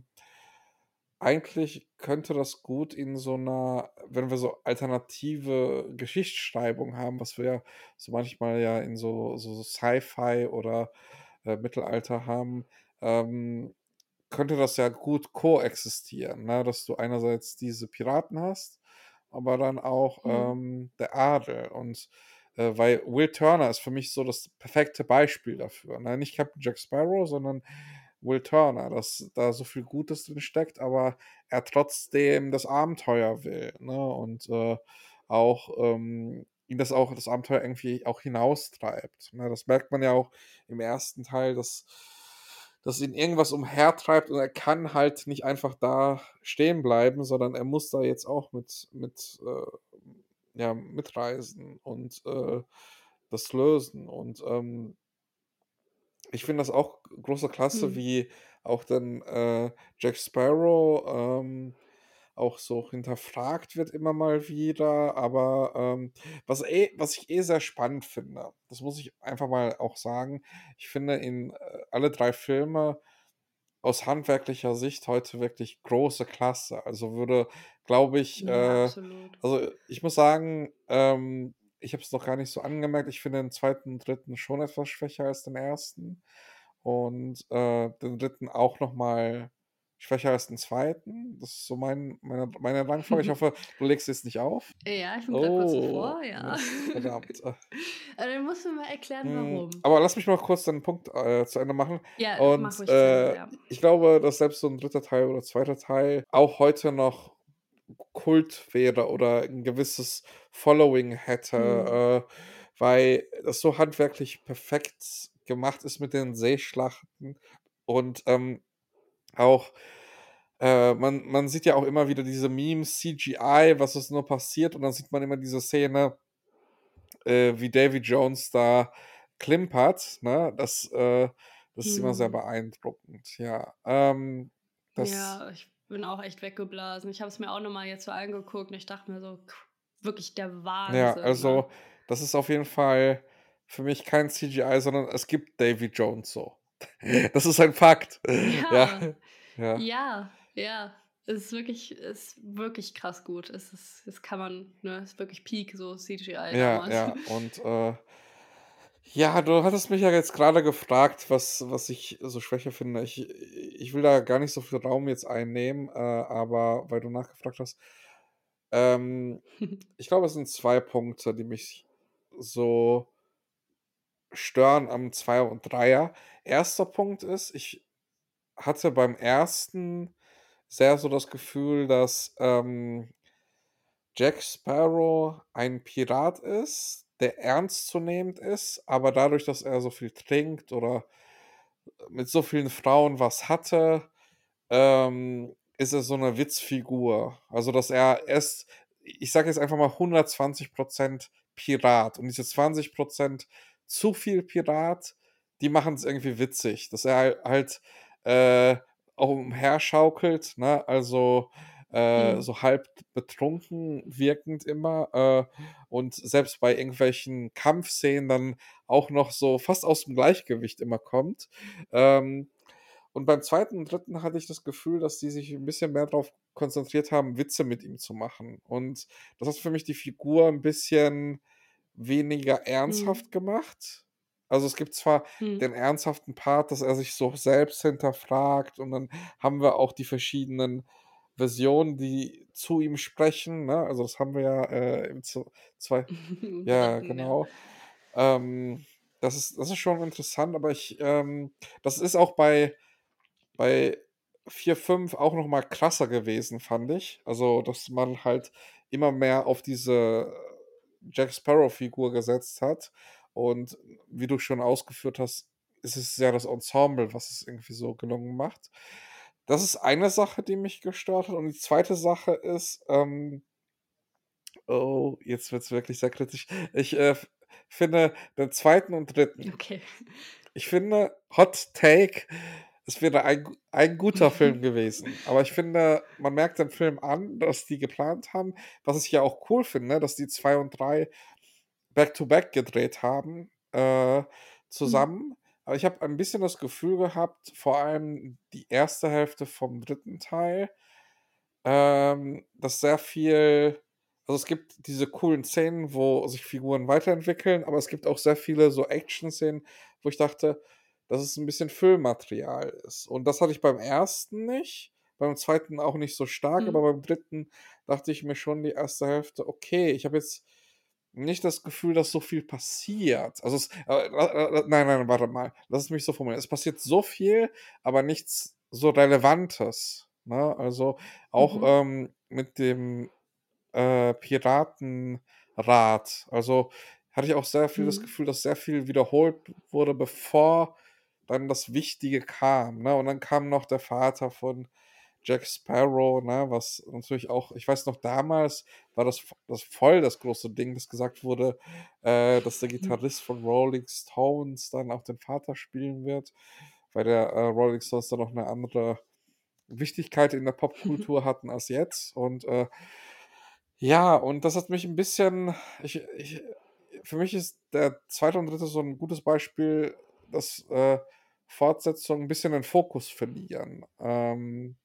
eigentlich könnte das gut in so 'ner wenn wir so alternative Geschichtsschreibung haben, was wir ja so manchmal ja in so so Sci-Fi oder, äh, Mittelalter haben, ähm, könnte das ja gut koexistieren, ne, dass du einerseits diese Piraten hast, aber dann auch, Mhm. ähm, der Adel und, äh weil Will Turner ist für mich so das perfekte Beispiel dafür, ne? Nicht Captain Jack Sparrow, sondern Will Turner, dass da so viel Gutes drin steckt, aber er trotzdem das Abenteuer will, ne, und, äh, auch, ähm, ihn das auch das Abenteuer irgendwie auch hinaustreibt, ne? Das merkt man ja auch im ersten Teil, dass dass ihn irgendwas umhertreibt und er kann halt nicht einfach da stehen bleiben, sondern er muss da jetzt auch mit mit, äh, ja, mitreisen und, äh, das lösen und, ähm ich finde das auch große Klasse, Mhm. wie auch dann, äh, Jack Sparrow, ähm, auch so hinterfragt wird immer mal wieder, aber, ähm, was eh was ich eh sehr spannend finde, das muss ich einfach mal auch sagen. Ich finde in, äh, alle drei Filme aus handwerklicher Sicht heute wirklich große Klasse. Also, würde, glaube ich, Ja, äh absolut. also, ich muss sagen, ähm, ich habe es noch gar nicht so angemerkt, ich finde den zweiten und dritten schon etwas schwächer als den ersten und, äh, den dritten auch noch mal schwächer als den zweiten. Das ist so mein meine meine Rangfolge. Ich hoffe, du legst jetzt nicht auf. Ja, ich bin grad kurz Oh, davor, ja. Mist, verdammt. Äh. Aber dann musst du mir mal erklären, Hm, warum. aber lass mich noch kurz den Punkt, äh, zu Ende machen. Ja, mach Und, ruhig zu Ende, äh, ja. ich glaube, dass selbst so 'n dritter Teil oder zweiter Teil auch heute noch Kult wäre oder 'n gewisses Following Mhm. hätte, äh, weil das so handwerklich perfekt gemacht ist mit den Seeschlachten und, ähm, auch, äh, man man sieht ja auch immer wieder diese Memes, CGI, was ist nur passiert und dann sieht man immer diese Szene äh, wie Davy Jones da klimpert, ne? Das, äh das ist immer sehr Mhm. beeindruckend, ja. Ähm, das Ja, ich bin auch echt weggeblasen. Ich habe es mir auch noch mal jetzt so angeguckt und ich dachte mir so: „K wirklich der Ja, Wahnsinn“, ne? also, das ist auf jeden Fall für mich kein CGI, sondern es gibt Davy Jones so. Das ist ein Fakt. Ja, Ja, ja. ja, ja. Es ist wirklich ist wirklich krass gut. Es ist das kann man ne, ist wirklich Peak so CGI Ja, damals. ja, und, äh Ja, du hattest mich ja jetzt grade gefragt, was was ich so Schwäche finde. Ich ich will da gar nicht so viel Raum jetzt einnehmen, äh, aber weil du nachgefragt hast. Ähm, ich glaube, es sind zwei Punkte, die mich so stören am Zweier und Dreier. Erster Punkt ist, ich hatte beim ersten sehr so das Gefühl, dass, ähm Jack Sparrow ein Pirat ist, der ernstzunehmend ist, aber dadurch, dass er so viel trinkt oder mit so vielen Frauen was hatte, ähm, ist er so 'ne Witzfigur. Also, dass er er ist, ich sage jetzt einfach mal hundertzwanzig Prozent Pirat und diese zwanzig Prozent zu viel Pirat, die machen's irgendwie witzig, dass er hal halt, äh, auch umherschaukelt, ne? Also, äh, Mhm. so halb betrunken wirkend immer, äh, und selbst bei irgendwelchen Kampfszenen dann auch noch so fast aus'm Gleichgewicht immer kommt. Ähm, und beim zweiten und dritten hatte ich das Gefühl, dass die sich 'n bisschen mehr drauf konzentriert haben, Witze mit ihm zu machen. Und das hat für mich die Figur 'n bisschen weniger Mhm. ernsthaft gemacht. Also, es gibt zwar Mhm. den ernsthaften Part, dass er sich so selbst hinterfragt und dann haben wir auch die verschiedenen Versionen, die zu ihm sprechen, ne? Also, das haben wir ja, äh, im z zwei ja, Dritten, ja. genau. Ähm, das ist das ist schon interessant, aber ich, ähm das ist auch bei bei vier, fünf auch noch mal krasser gewesen, fand ich. Also, dass man halt immer mehr auf diese Jack-Sparrow-Figur gesetzt hat. Und wie du schon ausgeführt hast, ist es ja das Ensemble, was es irgendwie so gelungen macht. Das ist eine Sache, die mich gestört hat. Und die zweite Sache ist, ähm oh, jetzt wird's wirklich sehr kritisch. Ich, äh, f finde den zweiten und dritten Okay. ich finde, Hot Take, es wäre ein gu ein guter Film gewesen. Aber ich finde, man merkt dem Film an, dass die geplant haben, was ich ja auch cool finde, dass die zwei und drei back to back gedreht haben, äh, Mhm. zusammen. Aber ich habe ein bisschen das Gefühl gehabt, vor allem die erste Hälfte vom dritten Teil, ähm, dass sehr viel also, es gibt diese coolen Szenen, wo sich Figuren weiterentwickeln, aber es gibt auch sehr viele so Action-Szenen, wo ich dachte, dass es 'n bisschen Füllmaterial ist. Und das hatte ich beim ersten nicht, beim zweiten auch nicht so stark, aber Mhm. beim dritten dachte ich mir schon die erste Hälfte: „Okay, ich habe jetzt nicht das Gefühl, dass so viel passiert.“ Also, es äh, äh, äh, nein, nein, warte mal, lass es mich so formulieren. Es passiert so viel, aber nichts so Relevantes, ne? Also, auch, Mhm. ähm, mit dem, äh, Piratenrat. Also, hatte ich auch sehr viel das Mhm. Gefühl, dass sehr viel wiederholt wurde, bevor dann das Wichtige kam, ne? Und dann kam noch der Vater von Jack Sparrow, ne, was natürlich auch ich weiß noch, damals war das v das voll das große Ding, dass gesagt wurde, äh, dass der Mhm. Gitarrist von Rolling Stones dann auch den Vater spielen wird, weil der, äh, Rolling Stones dann noch 'ne andere Wichtigkeit in der Popkultur hatten als jetzt. Und, äh ja, und das hat mich 'n bisschen ich ich für mich ist der zweite und dritte so 'n gutes Beispiel, dass, äh, Fortsetzungen 'n bisschen den Fokus verlieren, ähm,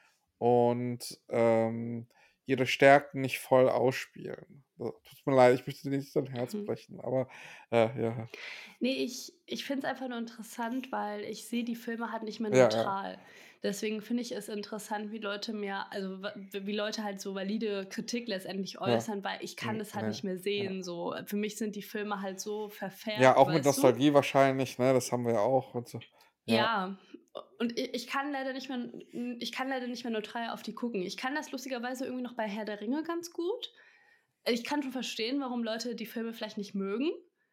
und, ähm, ihre Stärken nicht voll ausspielen. Äh, tut mir leid, ich möchte dir nicht dein Herz Mhm. brechen, aber, äh, ja. Ne, ich ich finde es einfach nur interessant, weil ich sehe die Filme halt nicht mehr Ja, ja. neutral. Deswegen finde ich es interessant, wie Leute mir also, wa wie Leute halt so valide Kritik letztendlich Ja. äußern, weil ich kann Hm, das halt nicht ne, mehr ja. sehen so. Für mich sind die Filme halt so Ja, verfärbt, auch mit weißt du? Nostalgie wahrscheinlich, ne? Das haben wir ja auch und so. Ja. Ja, u und i ich kann leider nicht mehr n ich kann leider nicht mehr neutral auf die gucken. Ich kann das lustigerweise irgendwie noch bei Herr der Ringe ganz gut. Ich kann schon verstehen, warum Leute die Filme vielleicht nicht mögen.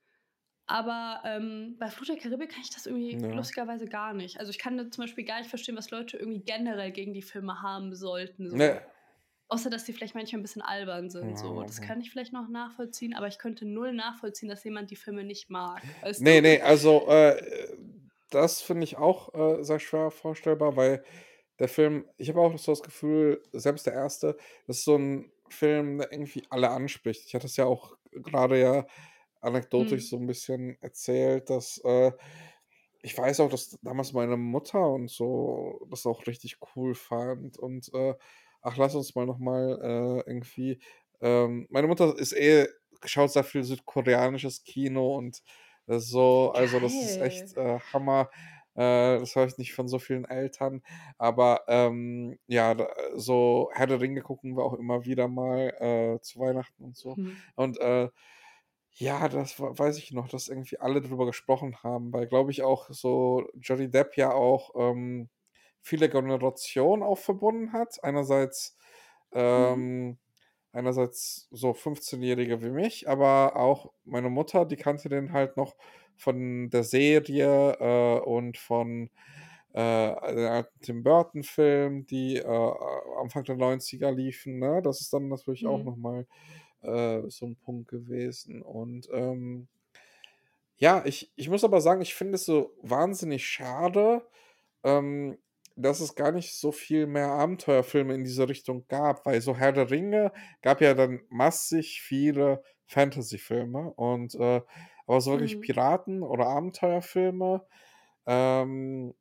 Aber, ähm, bei Fluch der Karibik kann ich das irgendwie Ja. lustigerweise gar nicht. Also, ich kann da zum Beispiel gar nicht verstehen, was Leute irgendwie generell gegen die Filme haben sollten Ne. so. Außer, dass die vielleicht manchmal 'n bisschen albern sind so. Das kann ich vielleicht noch nachvollziehen, aber ich könnte null nachvollziehen, dass jemand die Filme nicht mag, weißt Ne, du? ne, also, äh, das finde ich auch, äh, sehr schwer vorstellbar, weil der Film ich habe auch so das Gefühl, selbst der erste ist so 'n Film, der irgendwie alle anspricht. Ich hatte es ja auch grade ja anekdotisch Mhm. so 'n bisschen erzählt, dass, äh ich weiß auch, dass damals meine Mutter und so das auch richtig cool fand und, äh: „Ach, lass uns mal noch mal, äh, irgendwie“ ähm, meine Mutter ist eh schaut sehr viel südkoreanisches Kino und Das ist so also, das ist Geil. echt, äh, Hammer. Äh, das höre ich nicht von so vielen Eltern. Aber, ähm, ja, da so Herr der Ringe gucken wir auch immer wieder mal, äh, zu Weihnachten und so. Mhm. Und, äh, ja, das wa weiß ich noch, dass irgendwie alle drüber gesprochen haben, weil, glaube ich, auch so Johnny Depp ja auch, ähm, viele Generationen auch verbunden hat. Einerseits, Mhm. ähm einerseits so Fünfzehnjährige wie mich, aber auch meine Mutter, die kannte den halt noch von der Serie, äh, und von, äh, den alten Tim-Burton-Filmen, die, äh, Anfang der Neunziger liefen, ne? Das ist dann natürlich auch Mhm. noch mal, äh, so 'n Punkt gewesen. Und, ähm, ja, ich ich muss aber sagen, ich finde es so wahnsinnig schade, ähm, dass es gar nicht so viel mehr Abenteuerfilme in diese Richtung gab, weil so Herr der Ringe gab ja dann massig viele Fantasyfilme und, äh aber so wirklich Mhm. Piraten oder Abenteuerfilme, ähm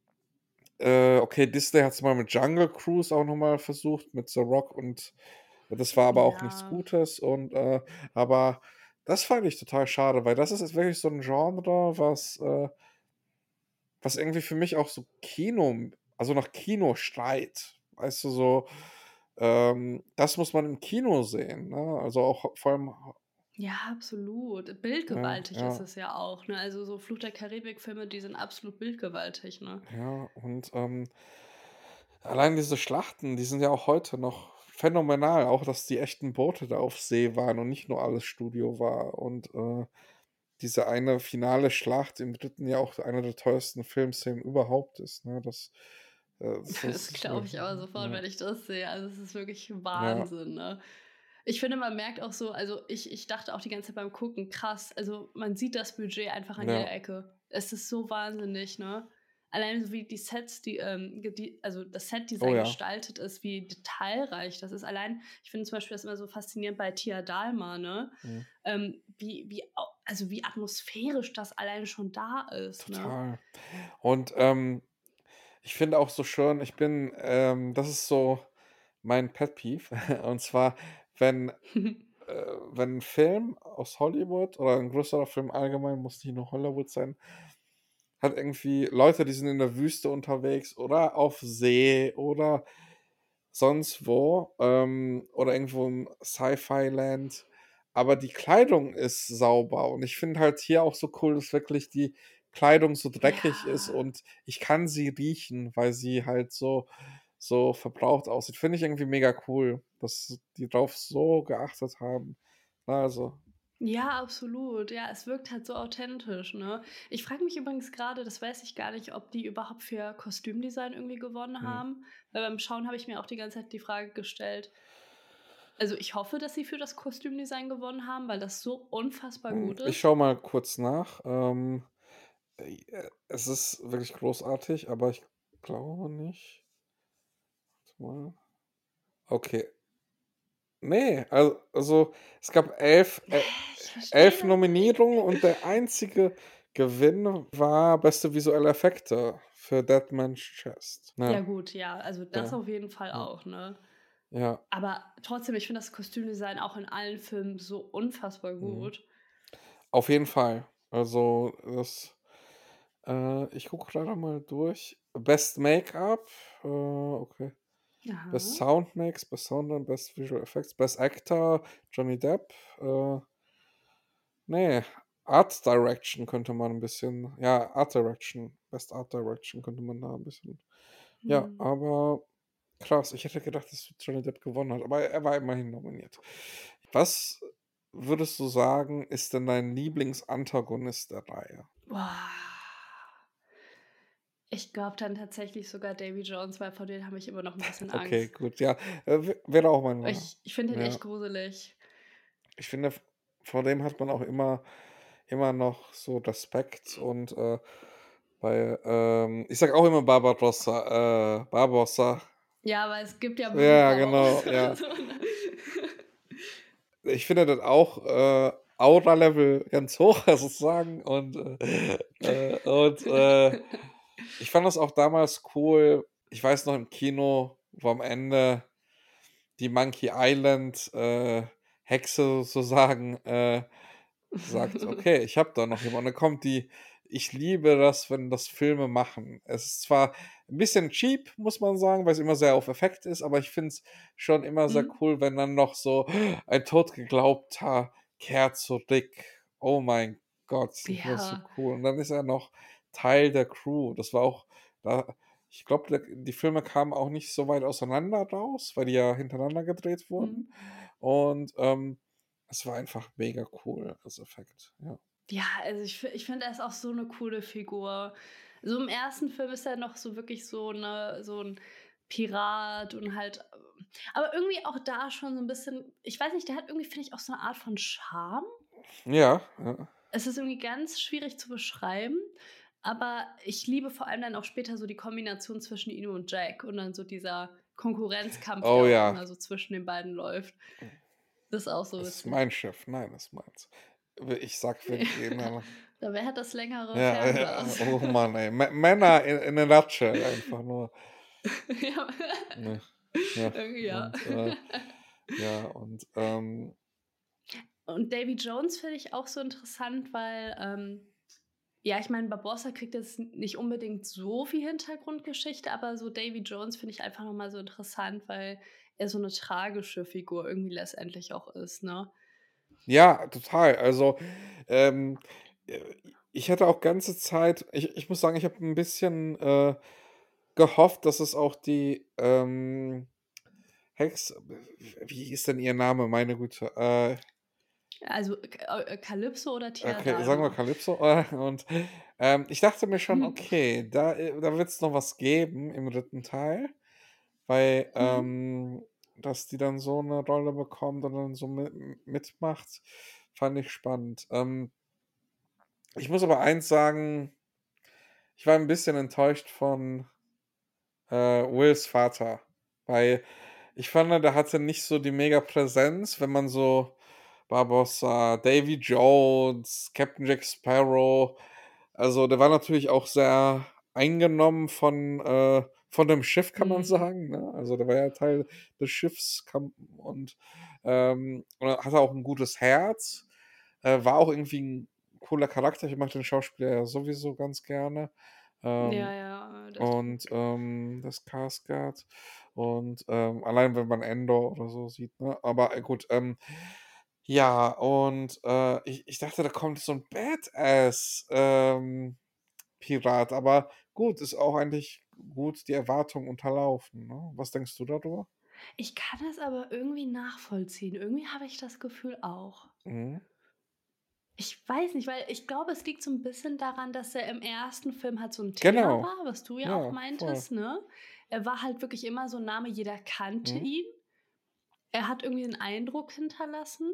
äh, okay, Disney hat's mal mit Jungle Cruise auch noch mal versucht mit The Rock und das war aber auch nichts Ja. Gutes und, äh aber das fand ich total schade, weil das ist jetzt wirklich so 'n Genre, was, äh was irgendwie für mich auch so Kino also nach Kino schreit. Weißt du, so, ähm, das muss man im Kino sehen, ne? Also auch vor allem Ja, absolut. ja, Bildgewaltig ist ja, es ja auch, ne? Also, so Fluch der Karibik-Filme, die sind absolut bildgewaltig, ne? ja und, ähm, allein diese Schlachten, die sind ja auch heute noch phänomenal, auch dass die echten Boote da auf See waren und nicht nur alles Studio war und, äh, diese eine finale Schlacht im dritten ja auch einer der teuersten Filmszenen überhaupt ist, ne? Das, äh, das Das ist, glaube ich aber äh, sofort, ja, wenn ich das sehe. Also, es ist wirklich ja, Wahnsinn, ne? Ich finde, man merkt auch so also, ich ich dachte auch die ganze Zeit beim Gucken: „Krass“, also, man sieht das Budget einfach an ja. jeder Ecke. Es ist so wahnsinnig, ne? Allein so wie die Sets, die, ähm, ge die also, das Oh Setdesign ja, gestaltet ist, wie detailreich das ist. Allein ich finde zum Beispiel das immer so faszinierend bei Tia Dalma, ne? mhm, Ähm, wie wie au also, wie atmosphärisch das alleine schon da ist, ne? total. Und, ähm, ich finde auch so schön ich bin, ähm das ist so mein Pet Peeve, und zwar, wenn äh, wenn 'n Film aus Hollywood oder 'n größerer Film allgemein, muss nicht nur Hollywood sein, hat irgendwie Leute, die sind in der Wüste unterwegs oder auf See oder sonst wo, ähm, oder irgendwo im Sci-Fi-Land, aber die Kleidung ist sauber und ich finde halt hier auch so cool, dass wirklich die Kleidung so dreckig ist Ja. und ich kann sie riechen, weil sie halt so so verbraucht aussieht. Finde ich irgendwie mega cool, dass die drauf so geachtet haben. Na, also, Ja, absolut. Ja, es wirkt halt so authentisch, ne? Ich frage mich übrigens gerade, das weiß ich gar nicht, ob die überhaupt für Kostümdesign irgendwie gewonnen mhm. haben, weil beim Schauen habe ich mir auch die ganze Zeit die Frage gestellt also, ich hoffe, dass sie für das Kostümdesign gewonnen haben, weil das so unfassbar Hm, gut ich ist. schaue mal kurz nach. Ähm, äh, es ist wirklich großartig, aber ich glaube nicht. Warte mal. Okay. Ne, al also, es gab elf äh, Ich verstehe elf das nicht. Nominierungen und der einzige Gewinn war beste visuelle Effekte für Dead Man's Chest. Ja Ja, gut, ja, also das ja, auf jeden Fall ja, auch, ne? ja, Aber trotzdem, ich finde das Kostümdesign auch in allen Filmen so unfassbar mhm. gut. Auf jeden Fall. Also, das äh, ich gucke grade mal durch. Best Make-up, äh, okay. Best Aha. Sound Mix, Best Sound Best Visual Effects, Best Actor, Johnny Depp, äh ne, Art Direction könnte man 'n bisschen ja, Art Direction, Best Art Direction könnte man da 'n bisschen ja, Mhm. aber krass, ich hätte gedacht, dass Johnny Depp gewonnen hat, aber er war immerhin nominiert. Was würdest du sagen, ist denn dein Lieblingsantagonist der Reihe? Boah. Ich glaube dann tatsächlich sogar Davy Jones, weil vor denen habe ich immer noch 'n bisschen Okay, Angst. gut, ja, äh, w wäre auch meine Ich ich finde ihn ja. echt gruselig. Ich finde, v vor dem hat man auch immer immer noch so Respekt und, äh, bei, ähm ich sage auch immer Barbarossa, äh, Barbossa. Ja, aber es gibt ja Blut Ja, Barbarossa genau, oder ja. so, ne? Ich finde das auch, äh, Aura-Level ganz hoch sozusagen und, äh, äh, und, äh, ich fand das auch damals cool. Ich weiß noch im Kino, wo am Ende die Monkey Island, äh, Hexe sozusagen, äh sagt: „Okay, ich habe da noch jemanden.“ Dann kommt die ich liebe das, wenn das Filme machen. Es ist zwar 'n bisschen cheap, muss man sagen, weil's immer sehr auf Effekt ist, aber ich finde es schon immer sehr Mhm. cool, wenn dann noch so ein Totgeglaubter kehrt zurück. Oh mein Gott, ich finde das so Ja. cool. Und dann ist er noch Teil der Crew. Das war auch da ich glaube, der die Filme kamen auch nicht so weit auseinander raus, weil die ja hintereinander gedreht Mhm. wurden. Und, ähm, es war einfach mega cool als Effekt, ja. Ja, also ich fi ich finde, er ist auch so 'ne coole Figur. So im ersten Film ist er noch so wirklich so 'ne so 'n Pirat und halt ähm, aber irgendwie auch da schon so 'n bisschen ich weiß nicht, der hat irgendwie, finde ich, auch so 'ne Art von Charme. Ja, ja. Es ist irgendwie ganz schwierig zu beschreiben, aber ich liebe vor allem dann auch später so die Kombination zwischen ihm und Jack und dann so dieser Konkurrenzkampf, Oh der auch ja. immer so zwischen den beiden läuft. Das ist auch so Das ist witzig. mein Schiff. Nein, das ist meins. W ich sage wirklich Ja, immer da wer hat das längere Ja, ja, Fernglas? oh Mann, ey. Mä Männer in in a nutshell einfach nur. Ja. Ne, ja. Irgendwie ja. Und, äh ja, und, ähm Und Davy Jones finde ich auch so interessant, weil, ähm ja, ich meine, Barbossa kriegt jetzt n nicht unbedingt so viel Hintergrundgeschichte, aber so Davy Jones finde ich einfach noch mal so interessant, weil er so 'ne tragische Figur irgendwie letztendlich auch ist, ne? Ja, total. Also, ähm, äh, ich hatte auch ganze Zeit ich ich muss sagen, ich habe 'n bisschen, äh, gehofft, dass es auch die, ähm, Hex w wie hieß denn ihr Name? Meine Güte, äh Also, K äh, Kalypso oder Okay, sagen wir Theodalma? Kalypso. Äh, und, ähm, ich dachte mir schon: „Okay, da äh, da wird's noch was geben im dritten Teil“, weil, Mhm. ähm, dass die dann so 'ne Rolle bekommt und dann so mi m mitmacht, fand ich spannend. Ähm ich muss aber eins sagen ich war 'n bisschen enttäuscht von, äh, Wills Vater, weil ich fand, der hatte nicht so die Megapräsenz, wenn man so Barbossa, Davy Jones, Captain Jack Sparrow also, der war natürlich auch sehr eingenommen von, äh von dem Schiff, kann man Mhm. sagen, ne? Also, der war ja Teil des Schiffs kam und, ähm und er hatte auch 'n gutes Herz, äh, war auch irgendwie 'n cooler Charakter. Ich mag den Schauspieler ja sowieso ganz gerne, Ja, ähm, ja, der ist und, gut. ähm, das Skarsgård und, ähm, allein wenn man Andor oder so sieht, ne? Aber, äh, gut, ähm, ja, und, äh, ich ich dachte, da kommt so 'n Badass, ähm, Pirat, aber gut, ist auch eigentlich gut die Erwartungen unterlaufen, ne? Was denkst du dadrüber? Ich kann das aber irgendwie nachvollziehen. Irgendwie habe ich das Gefühl auch. Mhm. Ich weiß nicht, weil ich glaube, es liegt so 'n bisschen daran, dass er im ersten Film halt so 'n Thema Genau. war, was du ja auch Ja, voll. meintest, ne? Er war halt wirklich immer so 'n Name, jeder kannte Mhm. ihn. Er hat irgendwie 'n Eindruck hinterlassen.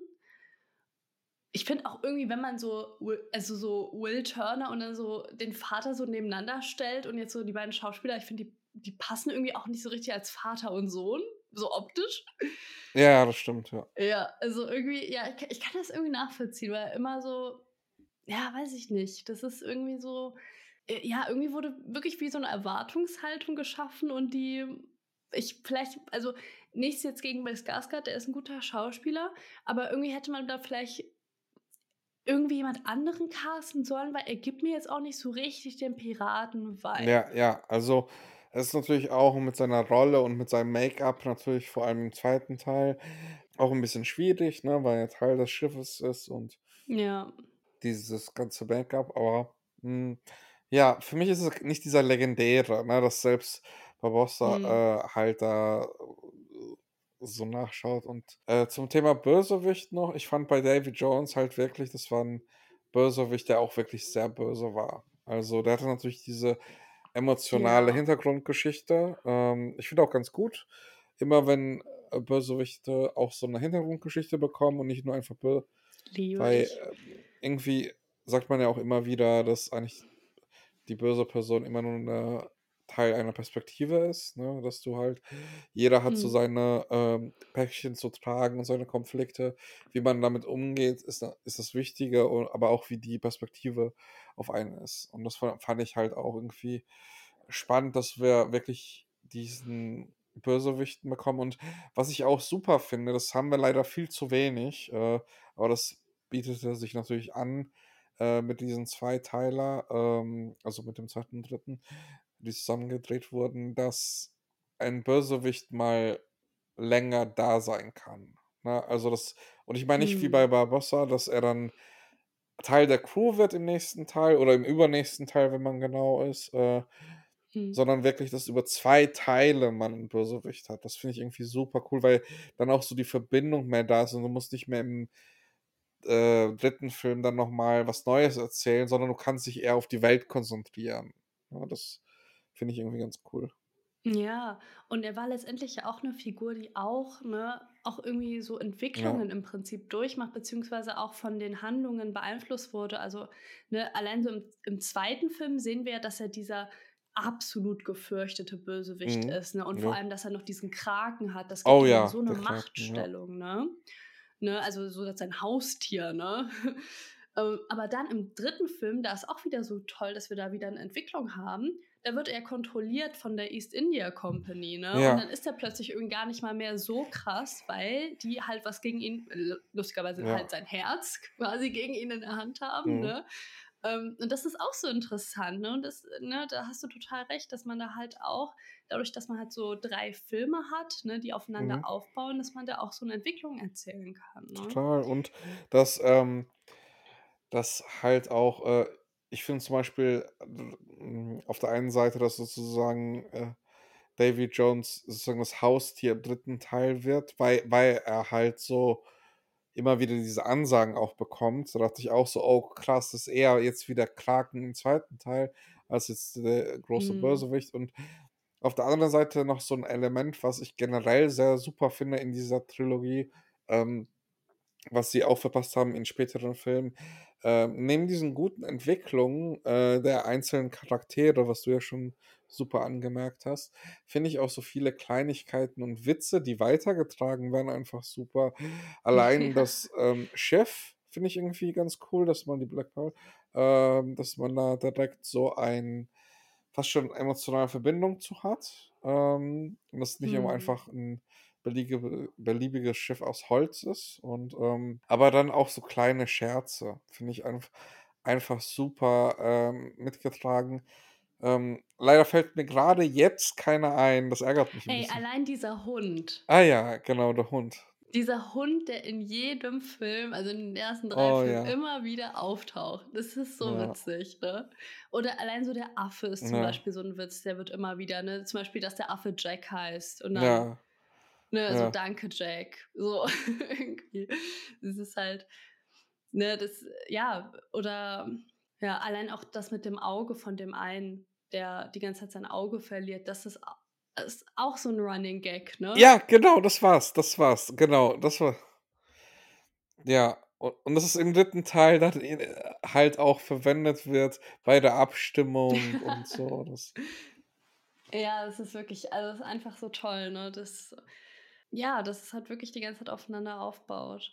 Ich finde auch irgendwie, wenn man so Wi also, so Will Turner und dann so den Vater so nebeneinander stellt und jetzt so die beiden Schauspieler, ich finde, die die passen irgendwie auch nicht so richtig als Vater und Sohn, so optisch. Ja, das stimmt, ja. Ja, also, irgendwie ja, ich ka ich kann das irgendwie nachvollziehen, weil immer so ja, weiß ich nicht. Das ist irgendwie so äh, ja, irgendwie wurde wirklich wie so 'ne Erwartungshaltung geschaffen und die ich vielleicht also, nichts jetzt gegen Bill Skarsgård, der ist 'n guter Schauspieler, aber irgendwie hätte man da vielleicht irgendwie jemand anderen casten sollen, weil er gibt mir jetzt auch nicht so richtig den Piraten-Vibe. Ja, ja, also, es ist natürlich auch mit seiner Rolle und mit seinem Make-up natürlich vor allem im zweiten Teil auch 'n bisschen schwierig, ne, weil er Teil des Schiffes ist und Ja. dieses ganze Make-up, aber, hm, ja, für mich ist es nicht dieser legendäre, ne, dass selbst Mhm. Barbossa, äh, halt da, äh, so nachschaut. Und, äh, zum Thema Bösewicht noch, ich fand bei Davy Jones halt wirklich, das war 'n Bösewicht, der auch wirklich sehr böse war. Also, der hatte natürlich diese emotionale Ja. Hintergrundgeschichte. Ähm, ich finde auch ganz gut, immer wenn, äh, Bösewichte auch so 'ne Hintergrundgeschichte bekommen und nicht nur einfach bö Liebe weil, ich. ähm, irgendwie sagt man ja auch immer wieder, dass eigentlich die böse Person immer nur 'ne Teil einer Perspektive ist, ne? Dass du halt jeder hat so Mhm. seine, ähm, Päckchen zu tragen und seine Konflikte. Wie man damit umgeht, ist da ist das Wichtige, u aber auch wie die Perspektive auf einen ist. Und das fa fand ich halt auch irgendwie spannend, dass wir wirklich diesen Bösewichten bekommen. Und was ich auch super finde, das haben wir leider viel zu wenig, äh, aber das bietet er sich natürlich an, äh, mit diesen Zweiteiler, ähm, also mit dem zweiten und dritten, die zusammen gedreht wurden, dass ein Bösewicht mal länger da sein kann, ne? Also, das und ich meine nicht wie bei Mhm. Barbossa, dass er dann Teil der Crew wird im nächsten Teil oder im übernächsten Teil, wenn man genau ist, äh, Mhm. sondern wirklich, dass über zwei Teile man 'n Bösewicht hat. Das finde ich irgendwie super cool, weil dann auch so die Verbindung mehr da ist und du musst nicht mehr im, äh, dritten Film dann noch mal was Neues erzählen, sondern du kannst dich eher auf die Welt konzentrieren. Ja, das finde ich irgendwie ganz cool. Ja, und er war letztendlich ja auch 'ne Figur, die auch, ne, auch irgendwie so Ja. Entwicklungen im Prinzip durchmacht, beziehungsweise auch von den Handlungen beeinflusst wurde. Also, ne, allein so im im zweiten Film sehen wir ja, dass er dieser absolut gefürchtete Bösewicht Mhm. ist, ne? Und vor Ja. allem, dass er noch diesen Kraken hat, das gibt Oh ihm ja ja, so 'ne der Kraken, ja. Machtstellung, ne? Ne, also so als sein Haustier, ne? Ähm, aber dann im dritten Film, da ist auch wieder so toll, dass wir da wieder 'ne Entwicklung haben. Da wird er kontrolliert von der East India Company, ne? Und Ja. dann ist er plötzlich irgendwie gar nicht mal mehr so krass, weil die halt was gegen ihn l lustigerweise Ja. halt sein Herz quasi gegen ihn in der Hand haben, Mhm. ne? Ähm, und das ist auch so interessant, ne? Und das ne, da hast du total recht, dass man da halt auch dadurch, dass man halt so drei Filme hat, ne, die aufeinander Mhm. aufbauen, dass man da auch so 'ne Entwicklung erzählen kann, ne? Total und dass, ähm dass halt auch, äh ich finde zum Beispiel, hm, auf der einen Seite, dass sozusagen, äh, Davy Jones sozusagen das Haustier im dritten Teil wird, weil weil er halt so immer wieder diese Ansagen auch bekommt. Da dachte ich auch so: „Oh krass, ist er jetzt wieder Kraken im zweiten Teil als jetzt der große Mhm. Bösewicht?“ Und auf der anderen Seite noch so 'n Element, was ich generell sehr super finde in dieser Trilogie, ähm, was sie auch verpasst haben in späteren Filmen. Ähm, neben diesen guten Entwicklungen, äh, der einzelnen Charaktere, was du ja schon super angemerkt hast, finde ich auch so viele Kleinigkeiten und Witze, die weitergetragen werden, einfach super. Allein Ja. das, ähm, Schiff finde ich irgendwie ganz cool, dass man die Black Pearl ähm, dass man da direkt so ein fast schon emotionale Verbindung zu hat, ähm, und das nicht immer Mhm. einfach 'n beliege beliebiges Schiff aus Holz ist und, ähm aber dann auch so kleine Scherze finde ich einf einfach super, ähm, mitgetragen. Ähm, leider fällt mir grade jetzt keiner ein, das ärgert mich 'n Ey, bisschen. allein dieser Hund. Ah ja, genau, der Hund. Dieser Hund, der in jedem Film, also in den ersten drei Oh Filmen ja. immer wieder auftaucht. Das ist so Ja. witzig, ne? Oder allein so der Affe ist zum Ja. Beispiel so 'n Witz, der wird immer wieder, ne zum Beispiel, dass der Affe Jack heißt und dann, Ja. ne, so: Ja. „Danke, Jack.“ So irgendwie. Das ist halt ne, das ja, oder ja, allein auch das mit dem Auge von dem einen, der die ganze Zeit sein Auge verliert, das ist a ist auch so 'n Running Gag, ne? Ja, genau, das war's, das war's. Genau, das war Ja, u und dass es im dritten Teil dann in äh, halt auch verwendet wird bei der Abstimmung und so, das Ja, das ist wirklich also, ist einfach so toll, ne, dass ja, dass es halt wirklich die ganze Zeit aufeinander aufbaut.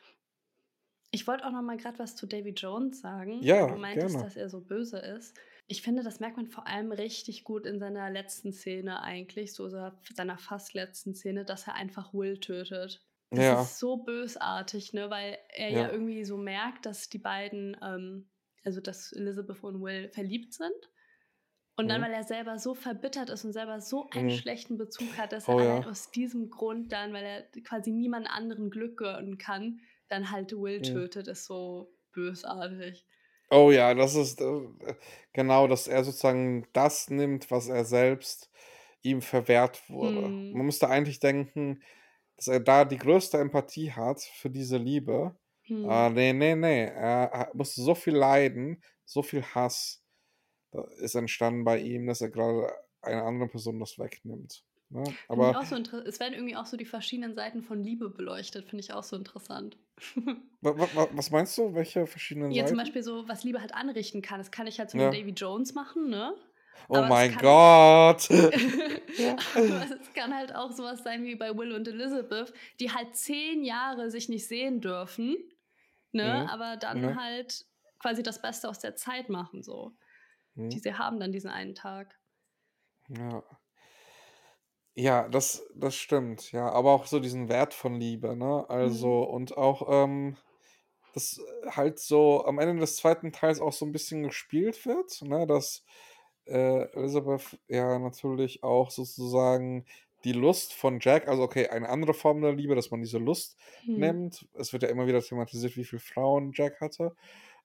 Ich wollte auch noch mal grad was zu Davy Jones sagen, wo du Ja, meintest, gerne. dass er so böse ist. Ich finde, das merkt man vor allem richtig gut in seiner letzten Szene eigentlich, so sa seiner fast letzten Szene, dass er einfach Will tötet. Das Ja. ist so bösartig, ne, weil er ja Ja. irgendwie so merkt, dass die beiden, ähm also, dass Elizabeth und Will verliebt sind. Und dann, Mhm. weil er selber so verbittert ist und selber so einen Mhm. schlechten Bezug hat, dass er Oh allein ja. aus diesem Grund dann, weil er quasi niemand anderen Glück gönnen kann, dann halt Will Mhm. tötet, ist so bösartig. Oh ja, das ist, äh, äh genau, dass er sozusagen das nimmt, was er selbst ihm verwehrt wurde. Mhm. Man müsste eigentlich denken, dass er da die größte Empathie hat für diese Liebe. Mhm. Ah, ne, ne, ne, er er musste so viel leiden, so viel Hass, äh, ist entstanden bei ihm, dass er grade einer anderen Person das wegnimmt, ne? Finde ich Aber auch so intere es werden irgendwie auch so die verschiedenen Seiten von Liebe beleuchtet, finde ich auch so interessant. Wa wa wa was meinst du? Welche verschiedenen Ja, zum Seiten? Beispiel so, was Liebe halt anrichten kann. Das kann ich halt so 'nem Ja. Davy Jones machen, ne? Oh Aber es mein kann Gott. Ja. aber es kann halt auch so was sein wie bei Will und Elizabeth, die halt zehn Jahre sich nicht sehen dürfen, ne, Mhm. aber dann Ja. halt quasi das Beste aus der Zeit machen so, die Mhm. sie haben dann diesen einen Tag. Ja. Ja, das das stimmt, ja, aber auch so diesen Wert von Liebe, ne? Mhm. Also und auch, ähm dass äh, halt so am Ende des zweiten Teils auch so 'n bisschen gespielt wird, ne, dass, äh, Elizabeth ja natürlich auch sozusagen die Lust von Jack also okay, eine andere Form der Liebe, dass man diese Lust Mhm. nimmt. Es wird ja immer wieder thematisiert, wie viel Frauen Jack hatte.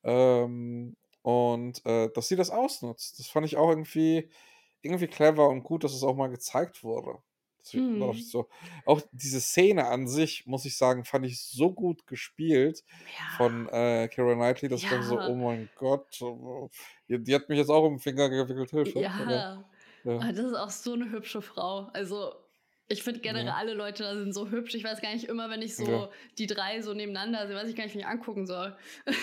Ähm, und, äh, dass sie das ausnutzt. Das fand ich auch irgendwie irgendwie clever und gut, dass es auch mal gezeigt wurde. Deswegen dachte ich Mhm. so auch diese Szene an sich, muss ich sagen, fand ich so gut gespielt von, Ja, äh, Keira Knightley, dass ich dachte so: „Oh ja, mein Gott, äh, die die hat mich jetzt auch um 'n Finger gewickelt, Hilfe." Ja, ja. ja, Ah, das ist auch so 'ne hübsche Frau. Also, ich finde generell ja, alle Leute da sind so hübsch. Ich weiß gar nicht immer, wenn ich ja. so die drei so nebeneinander sehe, weiß ich gar nicht, wen ich angucken soll.